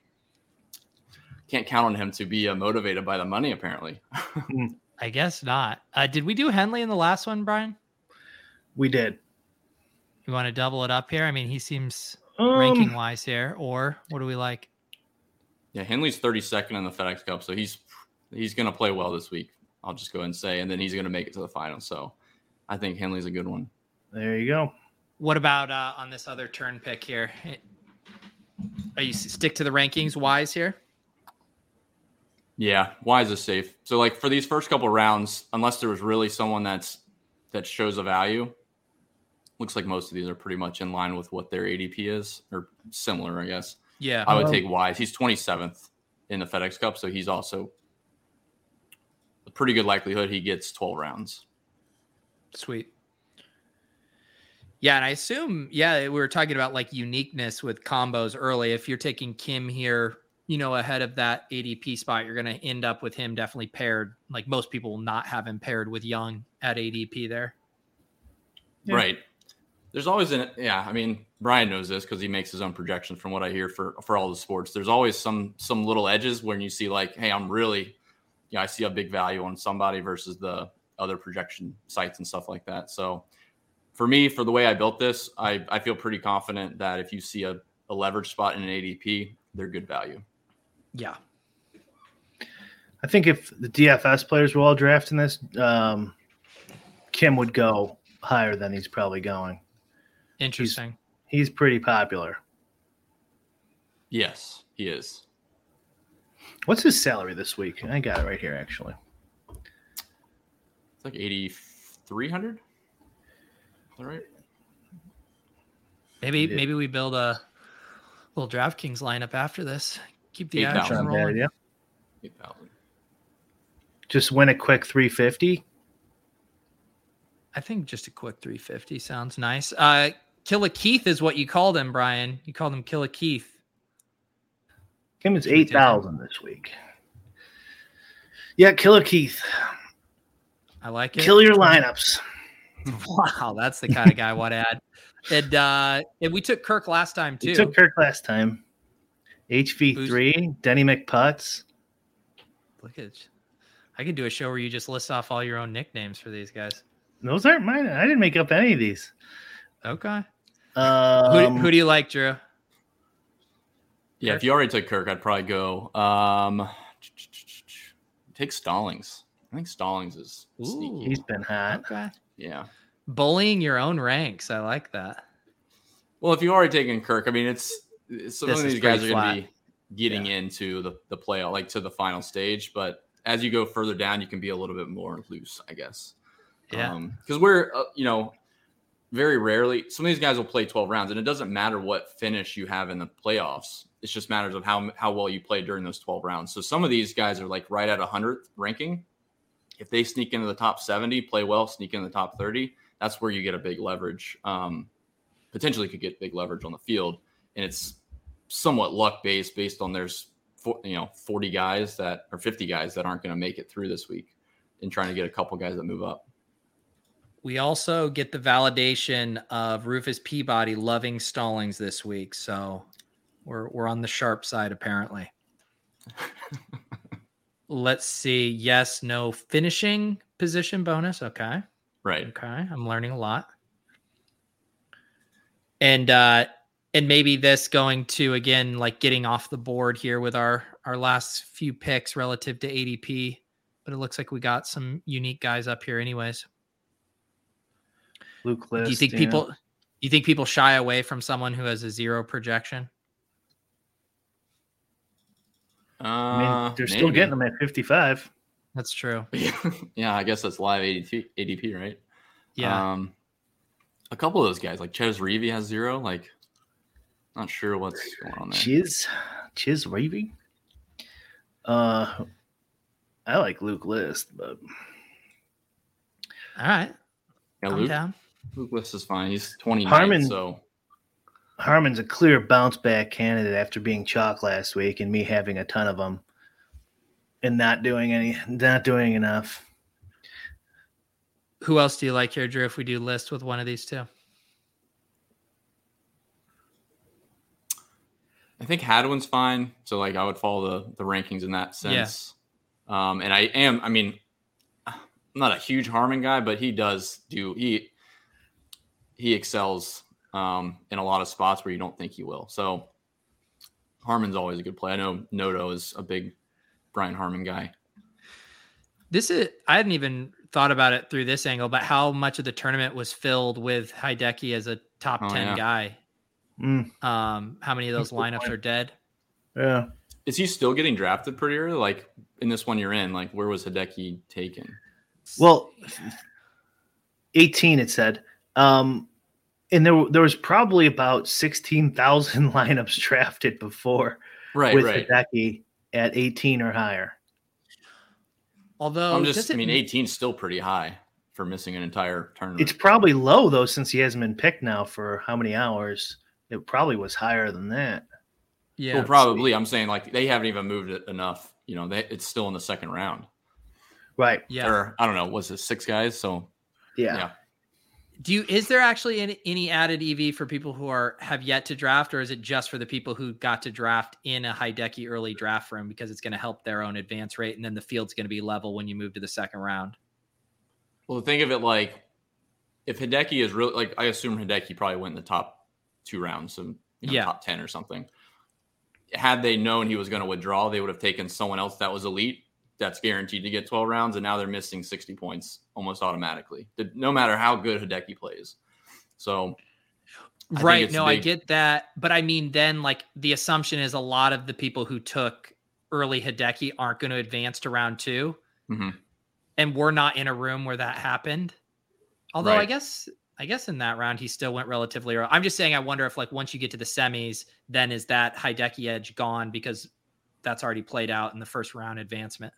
can't count on him to be motivated by the money, apparently. I guess not. Did we do Henley in the last one, Brian? We did. You want to double it up here? I mean, he seems ranking wise here, or what do we like? Yeah, Henley's 32nd in the FedEx Cup, so he's going to play well this week. I'll just go ahead and say, and then he's going to make it to the final. So I think Henley's a good one. There you go. What about on this other turn pick here? Are you stick to the rankings wise here? Yeah, Wise is safe. So like for these first couple rounds, unless there was really someone that shows a value, looks like most of these are pretty much in line with what their ADP is, or similar, I guess. Yeah. I would take Wise. He's 27th in the FedEx Cup, so he's also pretty good likelihood he gets 12 rounds. Sweet. Yeah, and I assume, we were talking about like uniqueness with combos early. If you're taking Kim here, ahead of that ADP spot, you're going to end up with him definitely paired. Like most people will not have him paired with Young at ADP there. Yeah. Right. There's always Brian knows this because he makes his own projections from what I hear for all the sports. There's always some little edges when you see like, hey, I'm really, I see a big value on somebody versus the other projection sites and stuff like that. So for me, for the way I built this, I feel pretty confident that if you see a leverage spot in an ADP, they're good value. Yeah. I think if the DFS players were all drafting this, Kim would go higher than he's probably going. Interesting. He's pretty popular. Yes, he is. What's his salary this week? I got it right here, actually. It's like 8,300. Is that right? Maybe we build a little DraftKings lineup after this. Keep the 8,000. action rolling. Yeah. 8,000. Just win a quick 350. I think just a quick 350 sounds nice. Killa Keith is what you called him, Brian. You called him Killa Keith. Kim is 8,000 this week. Yeah, Killer Keith. I like it. Kill your lineups. Wow, that's the kind of guy I want to add. And we took Kirk last time too. We took Kirk last time. HV3, Denny McPutts. Look at it. I could do a show where you just list off all your own nicknames for these guys. Those aren't mine. I didn't make up any of these. Okay. Who do you like, Drew? Yeah, if you already took Kirk, I'd probably go take Stallings. I think Stallings is sneaky. He's been hot. Okay. Yeah. Bullying your own ranks. I like that. Well, if you already taken Kirk, I mean, it's some of these guys are going to be getting into the playoff, like to the final stage. But as you go further down, you can be a little bit more loose, I guess. Yeah. Because we're, very rarely, some of these guys will play 12 rounds, and it doesn't matter what finish you have in the playoffs. It just matters of how well you play during those 12 rounds. So some of these guys are like right at 100th ranking. If they sneak into the top 70, play well, sneak in the top 30, that's where you get a big leverage. Potentially could get big leverage on the field. And it's somewhat luck based on there's 40 guys that or 50 guys that aren't going to make it through this week and trying to get a couple guys that move up. We also get the validation of Rufus Peabody loving Stallings this week. So we're on the sharp side, apparently. Let's see. Yes, no finishing position bonus. Okay. Right. Okay. I'm learning a lot. And maybe this going to, again, like getting off the board here with our last few picks relative to ADP, but it looks like we got some unique guys up here anyways. Luke List. Do you think people shy away from someone who has a 0 projection? I mean, they're still getting them at 55. That's true. Yeah, I guess that's live ADP, right? Yeah. A couple of those guys, like Ches Reavie has 0. Like, not sure what's going on there. Ches Reavie? I like Luke List, but all right. Yeah, I'm down. Luke List is fine. He's 29, so Harmon's a clear bounce back candidate after being chalk last week and me having a ton of them and not doing enough. Who else do you like here, Drew, if we do list with one of these two? I think Hadwin's fine. So like I would follow the rankings in that sense. Yeah. And I'm not a huge Harmon guy, but he excels in a lot of spots where you don't think he will. So Harmon's always a good play. I know Noto is a big Brian Harmon guy. I hadn't even thought about it through this angle, but how much of the tournament was filled with Hideki as a top 10 guy? How many of those lineups are dead? Yeah. Is he still getting drafted pretty early? Like in this one you're in, like where was Hideki taken? Well, 18 it said. And there was probably about 16,000 lineups drafted before with Hideki at 18 or higher. Although I mean, 18 is still pretty high for missing an entire tournament. It's probably low though, since he hasn't been picked now for how many hours? It probably was higher than that. Yeah, well, probably. I'm saying like they haven't even moved it enough. You know, it's still in the second round. Right. Yeah. Or I don't know. Was it 6 guys? So yeah. Is there actually any added EV for people who have yet to draft, or is it just for the people who got to draft in a Hideki early draft room because it's going to help their own advance rate, and then the field's going to be level when you move to the second round? Well, think of it like if Hideki is really like I assume Hideki probably went in the top 2 rounds, so top 10 or something. Had they known he was going to withdraw, they would have taken someone else that was elite. That's guaranteed to get 12 rounds, and now they're missing 60 points almost automatically, no matter how good Hideki plays. So, I get that. But I mean, then like the assumption is a lot of the people who took early Hideki aren't going to advance to round 2. Mm-hmm. And we're not in a room where that happened. Although I guess in that round, he still went relatively early. I'm just saying, I wonder if like once you get to the semis, then is that Hideki edge gone because that's already played out in the first round advancement?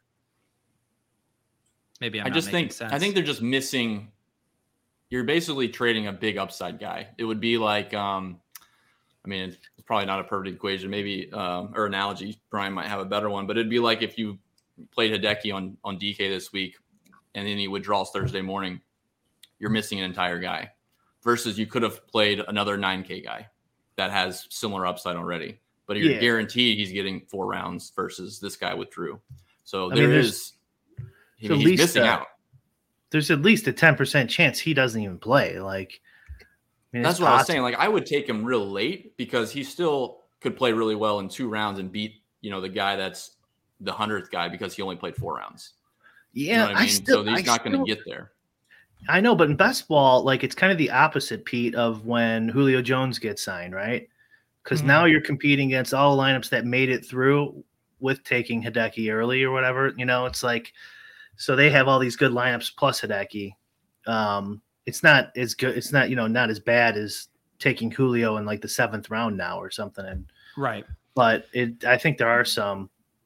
Maybe I think they're just missing. You're basically trading a big upside guy. It would be like, I mean, it's probably not a perfect equation, maybe or analogy. Brian might have a better one, but it'd be like if you played Hideki on DK this week, and then he withdraws Thursday morning. You're missing an entire guy, versus you could have played another 9K guy that has similar upside already, but you're guaranteed he's getting 4 rounds versus this guy withdrew. So he's missing out. There's at least a 10% chance he doesn't even play. Like, I mean, that's what I was saying. Like, I would take him real late because he still could play really well in 2 rounds and beat, the guy that's the 100th guy because he only played 4 rounds. Yeah, you know what I mean? So he's not going to get there. I know, but in best ball, like it's kind of the opposite, Pete, of when Julio Jones gets signed, right? Because now you're competing against all the lineups that made it through with taking Hideki early or whatever. It's like, so they have all these good lineups plus Hideki. It's not as good. It's not, not as bad as taking Julio in like the 7th round now or something. And right. But I think there are some.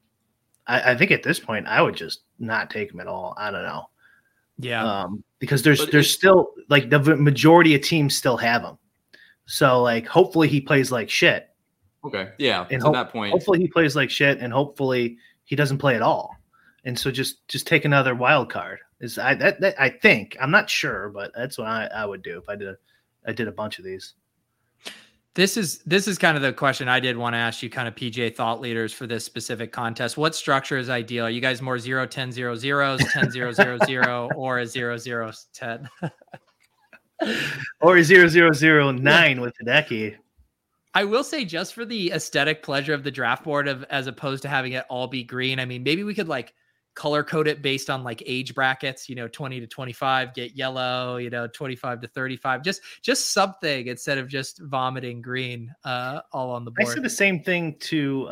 I think at this point I would just not take him at all. I don't know. Yeah. Because there's still like the majority of teams still have him. So like hopefully he plays like shit. Okay. Yeah. And to that point. Hopefully he plays like shit, and hopefully he doesn't play at all. And so just take another wild card. I think, I'm not sure, but that's what I would do if I did a bunch of these. This is kind of the question I did want to ask you, kind of PJ thought leaders for this specific contest. What structure is ideal? Are you guys more 0, 10, 0, 0s, 10, 0, 0, 0, or a 0, 0, 10? Or a 0, 0, 0, 9 with Hideki. I will say, just for the aesthetic pleasure of the draft board, as opposed to having it all be green, I mean, maybe we could like color code it based on like age brackets, 20 to 25 get yellow, 25 to 35, just something instead of just vomiting green all on the board. I said the same thing to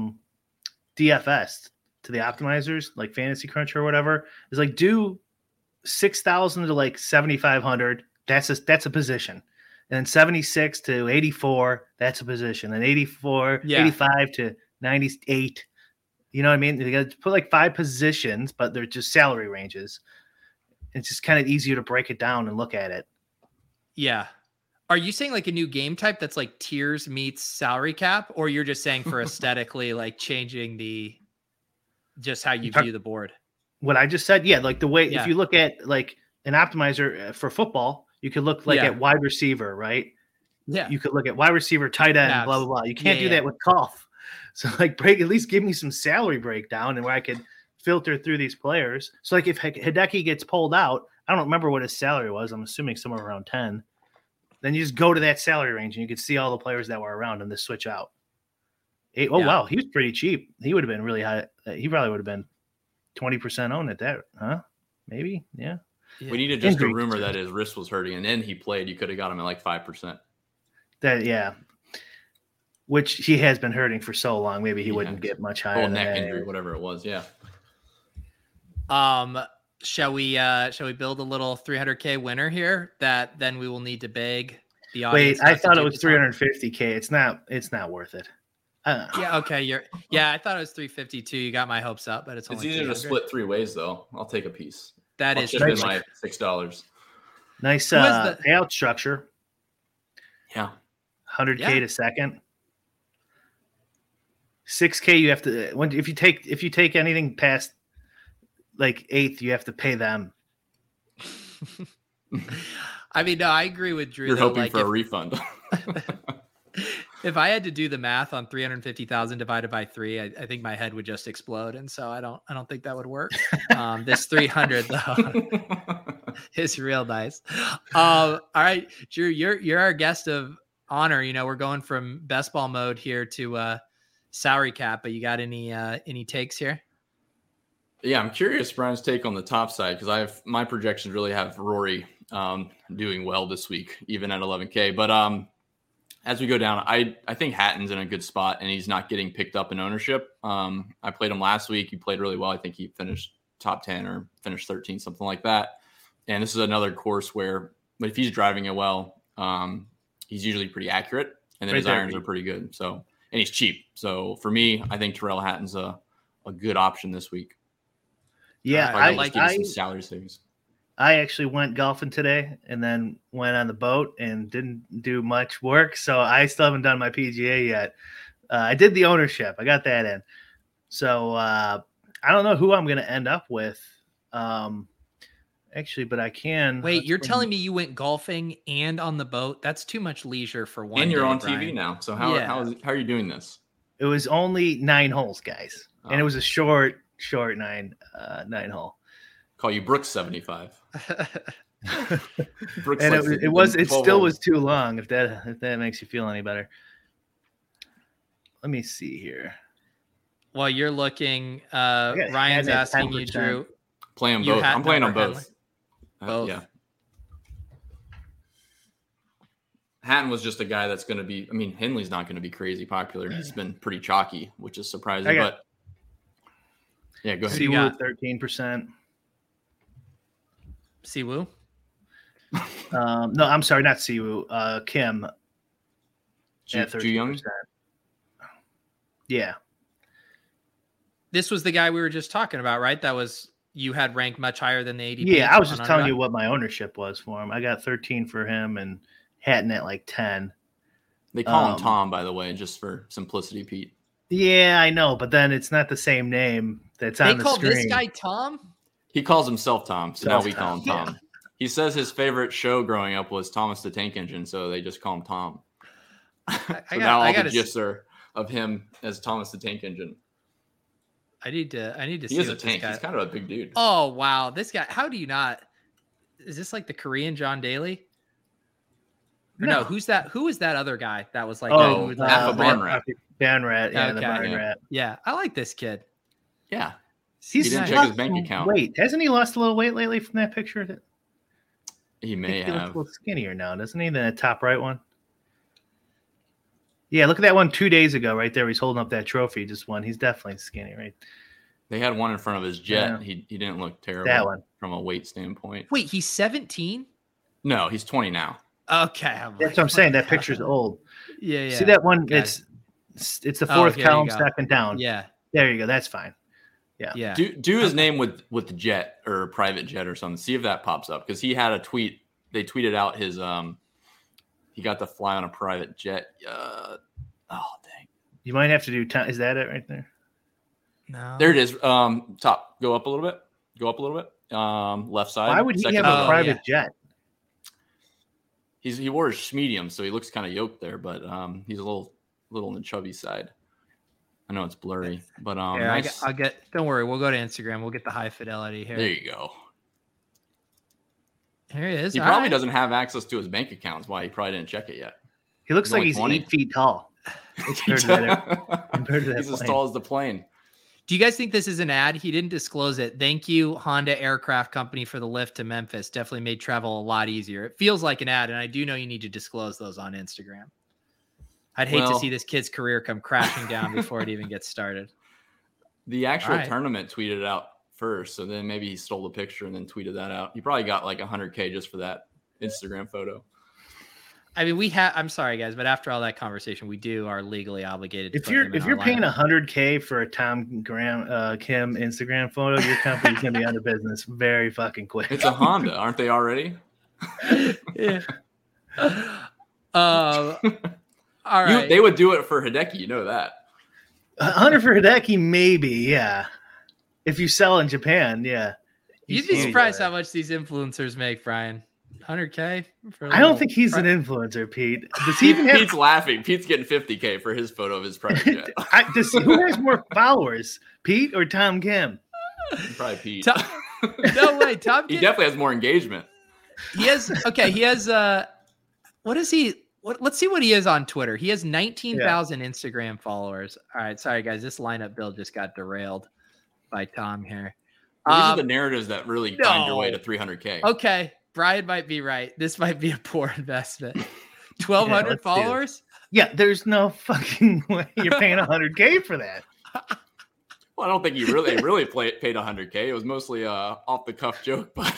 DFS, to the optimizers, like Fantasy Crunch or whatever. It's like do 6,000 to like 7,500. That's a position. And then 76 to 84, that's a position. And 85 to 98. You know what I mean? They got to put like 5 positions, but they're just salary ranges. It's just kind of easier to break it down and look at it. Yeah. Are you saying like a new game type that's like tiers meets salary cap, or you're just saying for aesthetically like changing just how you view the board? What I just said, yeah, like the way if you look at like an optimizer for football, you could look like at wide receiver, right? Yeah. You could look at wide receiver, tight end, blah blah blah. You can't do that with golf. So like at least give me some salary breakdown and where I could filter through these players. So like if Hideki gets pulled out, I don't remember what his salary was. I'm assuming somewhere around 10. Then you just go to that salary range and you could see all the players that were around and they switch out. Wow, he was pretty cheap. He would have been really high. He probably would have been 20% owned at that, huh? Maybe, yeah. We needed just a rumor that his wrist was hurting, and then he played. You could have got him at like 5%. Which he has been hurting for so long. Maybe he wouldn't get much higher. Whole neck injury, whatever it was. Yeah. Shall we build a little 300K winner here that then we will need to beg the audience? Wait, I thought it was 350K. It's not worth it. Yeah. Okay. I thought it was 352. You got my hopes up, but it's It's only easier to 300. split 3 ways, though. I'll take a piece. That I'll is chip true. in my $6. Nice Who is the- payout structure. Yeah. 100K Yeah. to second. 6K you have to if you take anything past like eighth, you have to pay them. I mean, no, I agree with Drew. You're though. hoping Like, for a refund. if I had to do the math on 350,000 divided by 3, I think my head would just explode, and so I don't think that would work. This 300 though is real nice. All right, Drew, you're our guest of honor. You know, we're going from best ball mode here to salary cap, but you got any takes here? Yeah, I'm curious Brian's take on the top side because my projections really have Rory doing well this week, even at 11K. But as we go down, I think Hatton's in a good spot and he's not getting picked up in ownership. I played him last week. He played really well. I think he finished top 10 or finished 13, something like that. And this is another course where, but if he's driving it well, he's usually pretty accurate, and then his irons are pretty good. So, and he's cheap. So for me, I think Tyrrell Hatton's a good option this week. Yeah, I like some salary savings. I actually went golfing today and then went on the boat and didn't do much work. So I still haven't done my PGA yet. I did the ownership. I got that in. So I don't know who I'm going to end up with. Actually, but I can. Wait, you're telling me you went golfing and on the boat? That's too much leisure for one. And you're day, on Brian. TV now. So how are you doing this? It was only 9 holes, guys. Oh. And it was a short 9 hole. Call you Brooks 75. Brooks And likes it still was too long, if that makes you feel any better. Let me see here. While you're looking, Ryan's asking you, Drew. Playing You both. I'm playing on both. Both. Yeah. Hatton was just a guy that's going to be. I mean, Henley's not going to be crazy popular. He's been pretty chalky, which is surprising. But yeah, go ahead. Siwoo 13%. Siwoo? No, I'm sorry, not Siwoo. Kim. Ju Young? Yeah. This was the guy we were just talking about, right? That was you had ranked much higher than the ADP. Yeah, I was just telling you what my ownership was for him. I got 13 for him and Hatton at like 10. They call him Tom, by the way, just for simplicity, Pete. Yeah, I know, but then it's not the same name that's on the screen. They call this guy Tom? He calls himself Tom, so now we call him Tom. Yeah. He says his favorite show growing up was Thomas the Tank Engine, so they just call him Tom. Now all the gifs are of him as Thomas the Tank Engine. I need to He see is a what tank. this guy. He's kind of a big dude. Oh wow, this guy. How do you not? Is this like the Korean John Daly? Or no, who's that? Who was that other guy that was like? Alpha Barn Rat. Barn Rat, yeah, Okay. the Barn Rat. Yeah, I like this kid. Yeah. He didn't check his bank account. Wait, hasn't he lost a little weight lately from that picture? He may He looks have. a little skinnier now, doesn't he? The top right one. Yeah, look at that one 2 days ago, right there. He's holding up that trophy. He just won. He's definitely skinny, right? They had one in front of his jet. Yeah. He didn't look terrible That one. from a weight standpoint. Wait, he's 17. No, he's 20 now. Okay, That's what I'm saying. That picture's old. Yeah. See that one? Okay. It's the fourth here you column, go. second down. Yeah. There you go. That's fine. Yeah. Do his name with the jet or private jet or something. See if that pops up because he had a tweet. They tweeted out his he got to fly on a private jet. Oh dang! You might have to do. Is that it right there? No. There it is. Top. Go up a little bit. Go up a little bit. Left side. Why would he second have row. a private jet? He wore his medium, so he looks kind of yoked there, but he's a little on the chubby side. I know it's blurry, but nice. I'll get. Don't worry, we'll go to Instagram. We'll get the high fidelity here. There you go. Here he is. He probably doesn't have access to his bank account. That's why he probably didn't check it yet. He looks like he's 20. 8 feet tall. Compared to that He's as plane. tall as the plane. Do you guys think this is an ad? He didn't disclose it. Thank you, Honda Aircraft Company, for the lift to Memphis. Definitely made travel a lot easier. It feels like an ad, and I do know you need to disclose those on Instagram. I'd hate to see this kid's career come crashing down before it even gets started. The actual Right. tournament tweeted it out first, so then maybe he stole the picture and then tweeted that out. He probably got like 100K just for that Instagram photo. I mean, I'm sorry, guys, but after all that conversation, we are legally obligated. To if you're paying $100K for a Tom Kim Instagram photo, your company's gonna be out of business very fucking quick. It's a Honda, aren't they already? Yeah. All right. They would do it for Hideki, you know that. 100 for Hideki, maybe, yeah. If you sell in Japan, yeah. You'd be surprised how much these influencers make, Brian. 100K? I don't think he's an influencer, Pete. Does he even Pete's laughing. Pete's getting 50K for his photo of his private jet. Who has more followers, Pete or Tom Kim? Probably Pete. No way, Tom He Kim. definitely has more engagement. He has what is he? Let's see what he is on Twitter. He has 19,000 Instagram followers. All right, sorry guys, this lineup build just got derailed by Tom here. These are the narratives that really find your way to 300K. Okay, Brian might be right. This might be a poor investment. 1,200 followers? Yeah, there's no fucking way you're paying 100K for that. Well, I don't think he really paid 100K. It was mostly off the cuff joke, but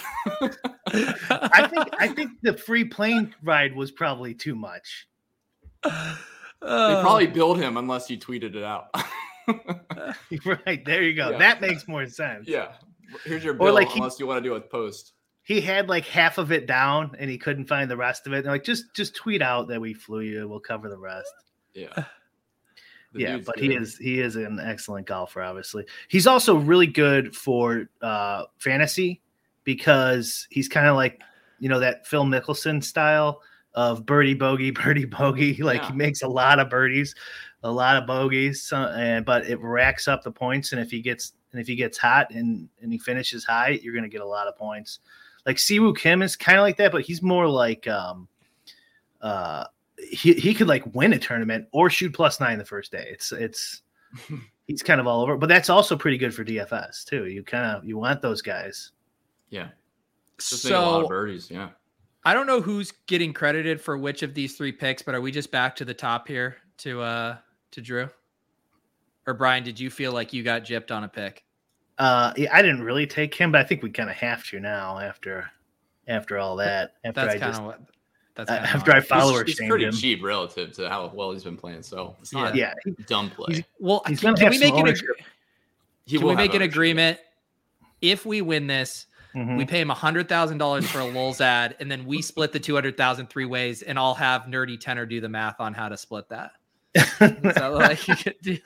I think the free plane ride was probably too much. they probably billed him unless he tweeted it out. Right, there you go. Yeah. That makes more sense. Yeah, here's your bill. Like unless you want to do a post. He had like half of it down and he couldn't find the rest of it. And like, just tweet out that we flew you. We'll cover the rest. Yeah. Yeah, but he is an excellent golfer, obviously. He's also really good for fantasy because he's kind of like, that Phil Mickelson style of birdie, bogey. Like he makes a lot of birdies, a lot of bogeys, but it racks up the points. And if he gets hot and he finishes high, you're going to get a lot of points. Like Siwoo Kim is kind of like that, but he's more like he could like win a tournament or shoot +9 the first day. It's he's kind of all over, but that's also pretty good for DFS too. You want those guys. Yeah. Just make a lot of birdies. Yeah. I don't know who's getting credited for which of these three picks, but are we just back to the top here to Drew? Or Brian, did you feel like you got gypped on a pick? I didn't really take him, but I think we kind of have to now after all that. After I follower he's shamed pretty him. cheap relative to how well he's been playing, so it's not a dumb play. Can we make an agreement? If we win this, we pay him $100,000 for a Lulz ad, and then we split the 200,000 3 ways, and I'll have Nerdy Tenor do the math on how to split that. So like you could do.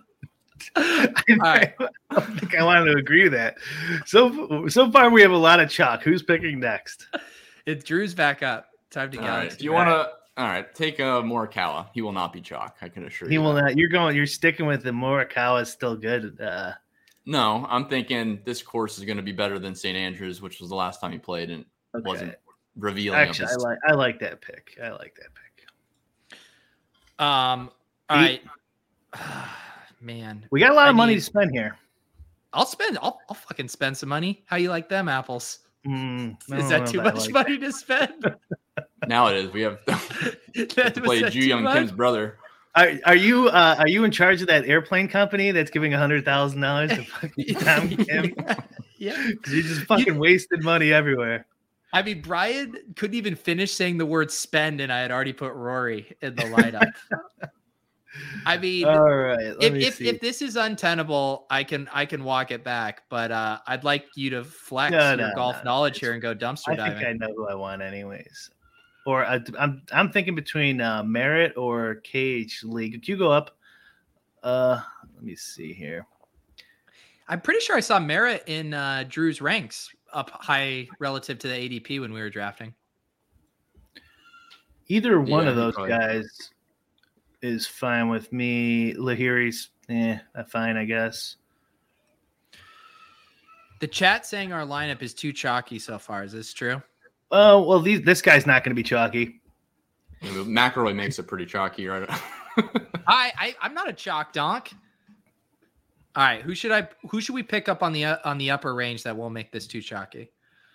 I don't think I wanted to agree with that. So far we have a lot of chalk. Who's picking next? It's Drew's back up. Time to go. Do you want to? All right, take Morikawa. He will not be chalk. I can assure you. He will not. You're sticking with the Morikawa is still good. No, I'm thinking this course is going to be better than St. Andrews, which was the last time he played and wasn't revealing. Actually, I like that pick. All right. Man, we got a lot of money to spend here. I'll fucking spend some money. How you like them apples? Is that too much money to spend? Now it is. We have to play Ju Young Kim's brother. Are you in charge of that airplane company that's giving $100,000 to fucking Tom Kim? Yeah, because you just fucking wasted money everywhere. I mean, Brian couldn't even finish saying the word "spend," and I had already put Rory in the lineup. I mean, all right. If this is untenable, I can walk it back. But I'd like you to flex your golf knowledge here and go dumpster diving. I think I know who I want, anyways. Or I'm thinking between Merritt or KH League. Could you go up? Let me see here. I'm pretty sure I saw Merritt in Drew's ranks up high relative to the ADP when we were drafting. Either one of those guys is fine with me. Lahiri's fine, I guess. The chat saying our lineup is too chalky so far. Is this true? Oh, well, this guy's not going to be chalky. McIlroy makes it pretty chalky, right? I'm not a chalk donk. All right, who should we pick up on the upper range that won't make this too chalky?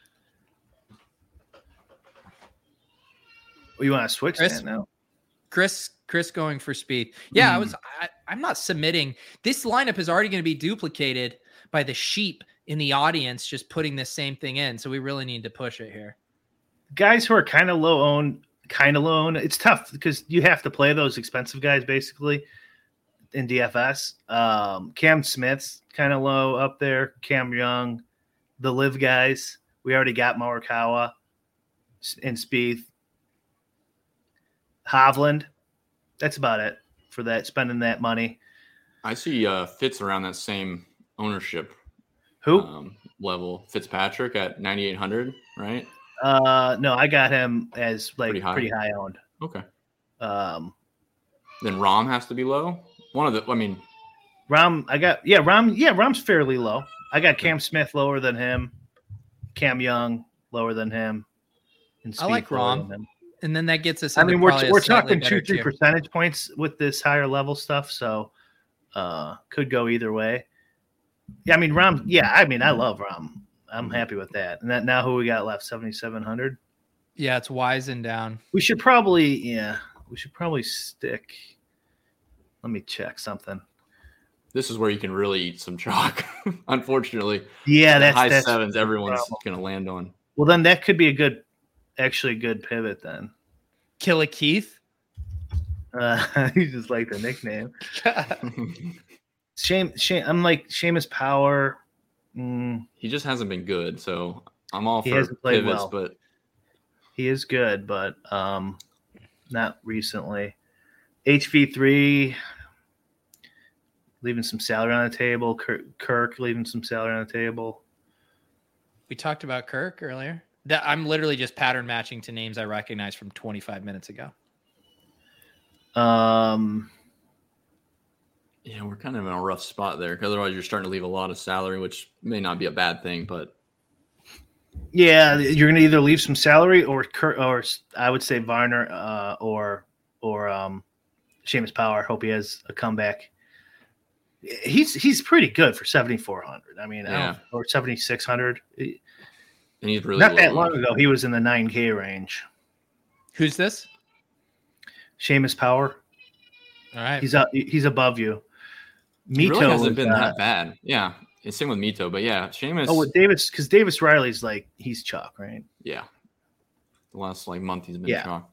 Well, you want to switch that now? Chris going for speed. Yeah, I'm not submitting. This lineup is already going to be duplicated by the sheep in the audience just putting the same thing in. So we really need to push it here. Guys who are kind of low owned, kind of low. It's tough because you have to play those expensive guys basically in DFS. Cam Smith's kind of low up there. Cam Young, the live guys. We already got Morikawa and Spieth. Hovland. That's about it for that, spending that money. I see Fitz around that same ownership Who? Level. Fitzpatrick at 9,800, right? No, I got him as like pretty high owned. Okay. Then Rahm has to be low. Rahm's fairly low. I got Cam Smith lower than him, Cam Young lower than him, and Spieth I like Rahm. And then that gets us. We're talking 2-3 percentage points with this higher level stuff, so could go either way. Yeah, I mean Rahm. Yeah, I mean I love Rahm. I'm happy with that. And that now who we got left? 7,700. Yeah, it's Wisen down. We should probably stick. Let me check something. This is where you can really eat some chalk. Unfortunately, yeah, that's high sevens. Everyone's going to land on. Well, then that could be a good pivot. Then Killer Keith. You just like the nickname. Shame. I'm like Seamus Power. He just hasn't been good, so I'm all for pivots, well. But he is good, but not recently. HV3 leaving some salary on the table. Kirk leaving some salary on the table. We talked about Kirk earlier. I'm literally just pattern matching to names I recognize from 25 minutes ago. Yeah, we're kind of in a rough spot there. Otherwise, you're starting to leave a lot of salary, which may not be a bad thing, but yeah, you're going to either leave some salary or I would say Varner or Seamus Power. Hope he has a comeback. He's pretty good for 7,400. I mean, or 7,600. And he's really not that long ago. He was in the 9K range. Who's this? Seamus Power. All right, he's above you. Mito he really hasn't been that bad. Yeah, it's same with Mito, but yeah, Seamus. Oh, with Davis, because Davis Riley's like he's chalk, right? Yeah, the last month he's been chalk.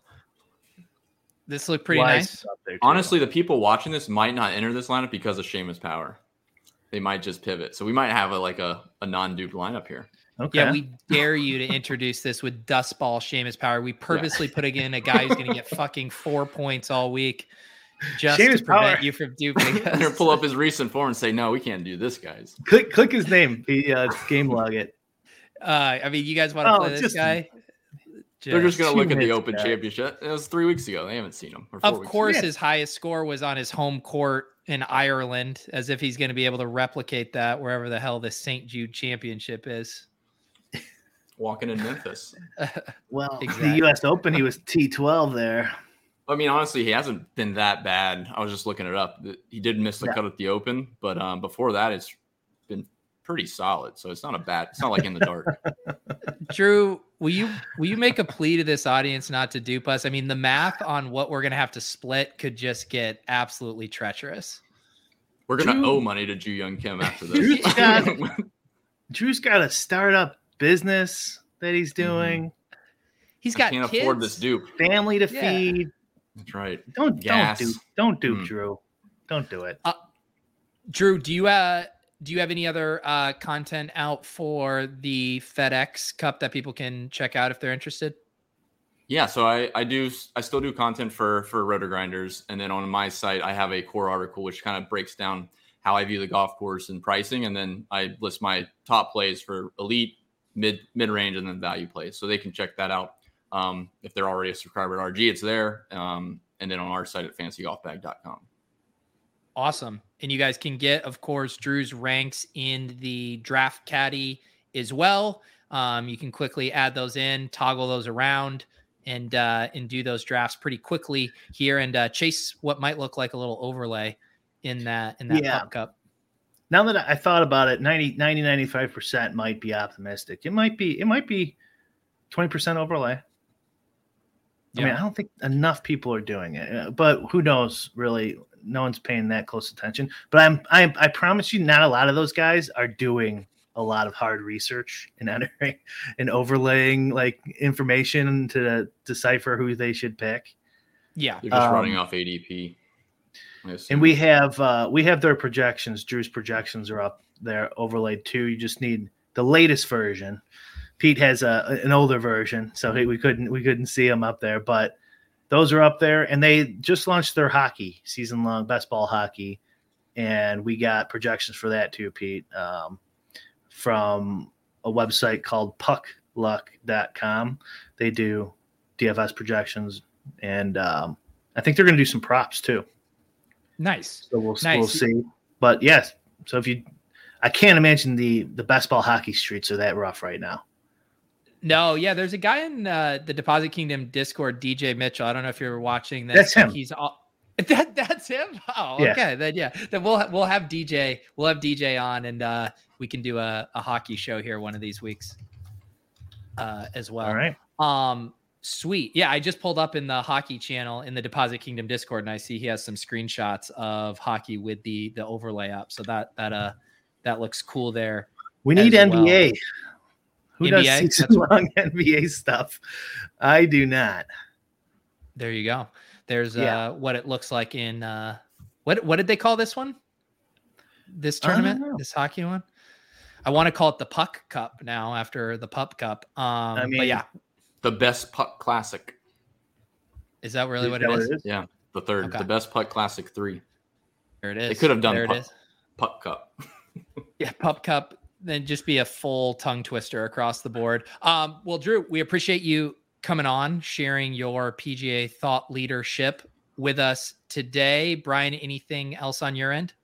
This looked pretty nice. Honestly, the people watching this might not enter this lineup because of Seamus Power. They might just pivot, so we might have a non-dupe lineup here. Okay. Yeah, we dare you to introduce this with dust ball Seamus Power. We purposely put in a guy who's going to get fucking 4 points all week. Just Seamus to prevent you from duping us. Or pull up his recent form and say, "No, we can't do this, guys." Click his name. Game log it. I mean, you guys want to play this guy? They're just going to look at the Open Championship. It was 3 weeks ago. They haven't seen him. Of course, his highest score was on his home court in Ireland, as if he's going to be able to replicate that wherever the hell this St. Jude Championship is. Walking in Memphis. Well, exactly. The U.S. Open, he was T12 there. I mean, honestly, he hasn't been that bad. I was just looking it up. He did miss the cut at the Open, but before that, it's been pretty solid. So it's not like in the dark. Drew, will you make a plea to this audience not to dupe us? I mean, the math on what we're going to have to split could just get absolutely treacherous. We're going to owe money to Ju Young Kim after this. Drew's got a startup business that he's doing. He's got can't kids, afford this dupe. Family to feed. That's right. Don't dupe Drew. Don't do it. Drew, do you have any other content out for the FedEx Cup that people can check out if they're interested? Yeah, so I still do content for Roto Grinders, and then on my site I have a core article which kind of breaks down how I view the golf course and pricing, and then I list my top plays for elite, mid range, and then value plays, so they can check that out. If they're already a subscriber at RG, it's there. And then on our site at fantasygolfbag.com. Awesome. And you guys can get, of course, Drew's ranks in the Draft Caddy as well. You can quickly add those in, toggle those around, and do those drafts pretty quickly here and chase what might look like a little overlay in that Pop Cup. Now that I thought about it, 95% might be optimistic. It might be 20% overlay. I mean, I don't think enough people are doing it, but who knows? Really, no one's paying that close attention. But I promise you, not a lot of those guys are doing a lot of hard research and entering and overlaying like information to decipher who they should pick. Yeah. They're just running off ADP. And we have their projections. Drew's projections are up there overlaid too. You just need the latest version. Pete has an older version, so we couldn't see them up there, but those are up there. And they just launched their hockey season-long best ball hockey, and we got projections for that too, Pete, from a website called puckluck.com. They do DFS projections, and I think they're going to do some props too. Nice. So we'll see. But yes, so I can't imagine the best ball hockey streets are that rough right now. No, yeah, there's a guy in the Deposit Kingdom Discord, DJ Mitchell. I don't know if you're watching this. That's him. He's that's him. Oh, yeah. Okay, then we'll have DJ. We'll have DJ on, and we can do a hockey show here one of these weeks, as well. All right. Sweet. Yeah, I just pulled up in the hockey channel in the Deposit Kingdom Discord, and I see he has some screenshots of hockey with the overlay up. So that looks cool there. We need NBA. Well. Who does season-long NBA stuff? I do not. There you go. There's what it looks like in what did they call this one? This tournament, this hockey one? I want to call it the Puck Cup now after the Pup Cup. But yeah. The Best Puck Classic. Is that really what it is? Yeah, the third. Okay. The Best Puck Classic 3. There it is. They could have done Puck Cup. Yeah, Pup Cup. Then just be a full tongue twister across the board. Well, Drew, we appreciate you coming on, sharing your PGA thought leadership with us today. Brian, anything else on your end?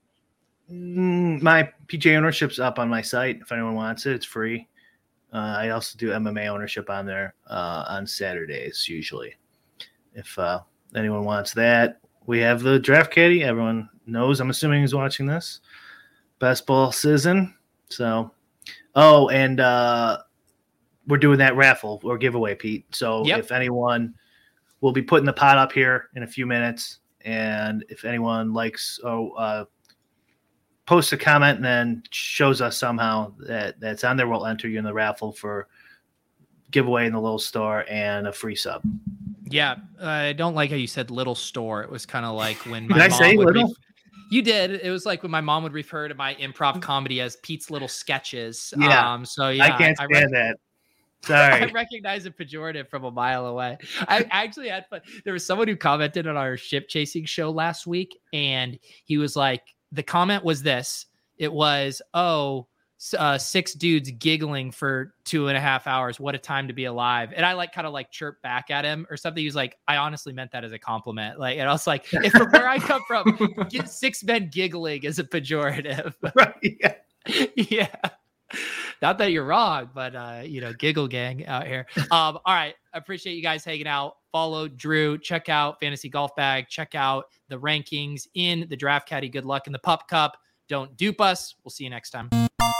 My PGA ownership's up on my site. If anyone wants it, it's free. I also do MMA ownership on there on Saturdays, usually. If anyone wants that, we have the Draft Caddy. Everyone knows, I'm assuming, who's watching this. Best ball season. So, and we're doing that raffle or giveaway, Pete. So If anyone, we'll be putting the pot up here in a few minutes. And if anyone likes, post a comment and then shows us somehow that's on there, we'll enter you in the raffle for giveaway in the little store and a free sub. Yeah. I don't like how you said little store. It was kind of like when my mom would you did. It was like when my mom would refer to my improv comedy as Pete's Little Sketches. Yeah. I can't stand that. Sorry. I recognize a pejorative from a mile away. I actually had fun. There was someone who commented on our ship chasing show last week, and he was like, the comment was this. It was, 6 dudes giggling for 2.5 hours. What a time to be alive. And I kind of chirped back at him or something. He was like, I honestly meant that as a compliment. And I was like, if from where I come from, 6 men giggling is a pejorative. Right. Yeah. Yeah. Not that you're wrong, but giggle gang out here. All right. I appreciate you guys hanging out. Follow Drew, check out Fantasy Golf Bag, check out the rankings in the Draft Caddy. Good luck in the Pup Cup. Don't dupe us. We'll see you next time.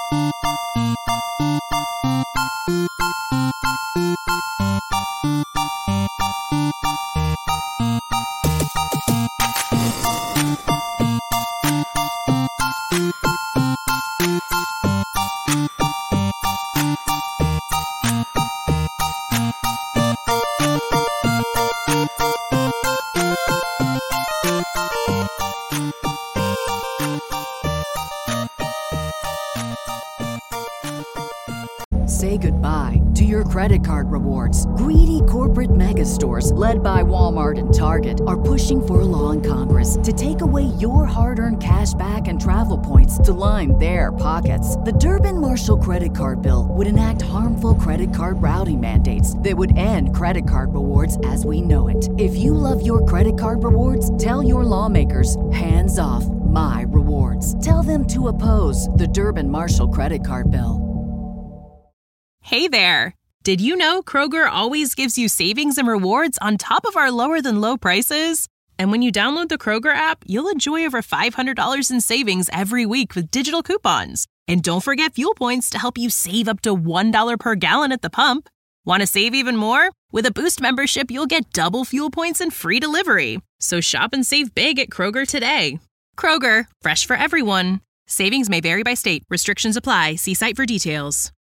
Say goodbye to your credit card rewards. Greedy corporate mega stores, led by Walmart and Target, are pushing for a law in Congress to take away your hard-earned cash back and travel points to line their pockets. The Durbin-Marshall credit card bill would enact harmful credit card routing mandates that would end credit card rewards as we know it. If you love your credit card rewards, tell your lawmakers, hands off my rewards. Tell them to oppose the Durbin-Marshall credit card bill. Hey there! Did you know Kroger always gives you savings and rewards on top of our lower-than-low prices? And when you download the Kroger app, you'll enjoy over $500 in savings every week with digital coupons. And don't forget fuel points to help you save up to $1 per gallon at the pump. Want to save even more? With a Boost membership, you'll get double fuel points and free delivery. So shop and save big at Kroger today. Kroger, fresh for everyone. Savings may vary by state. Restrictions apply. See site for details.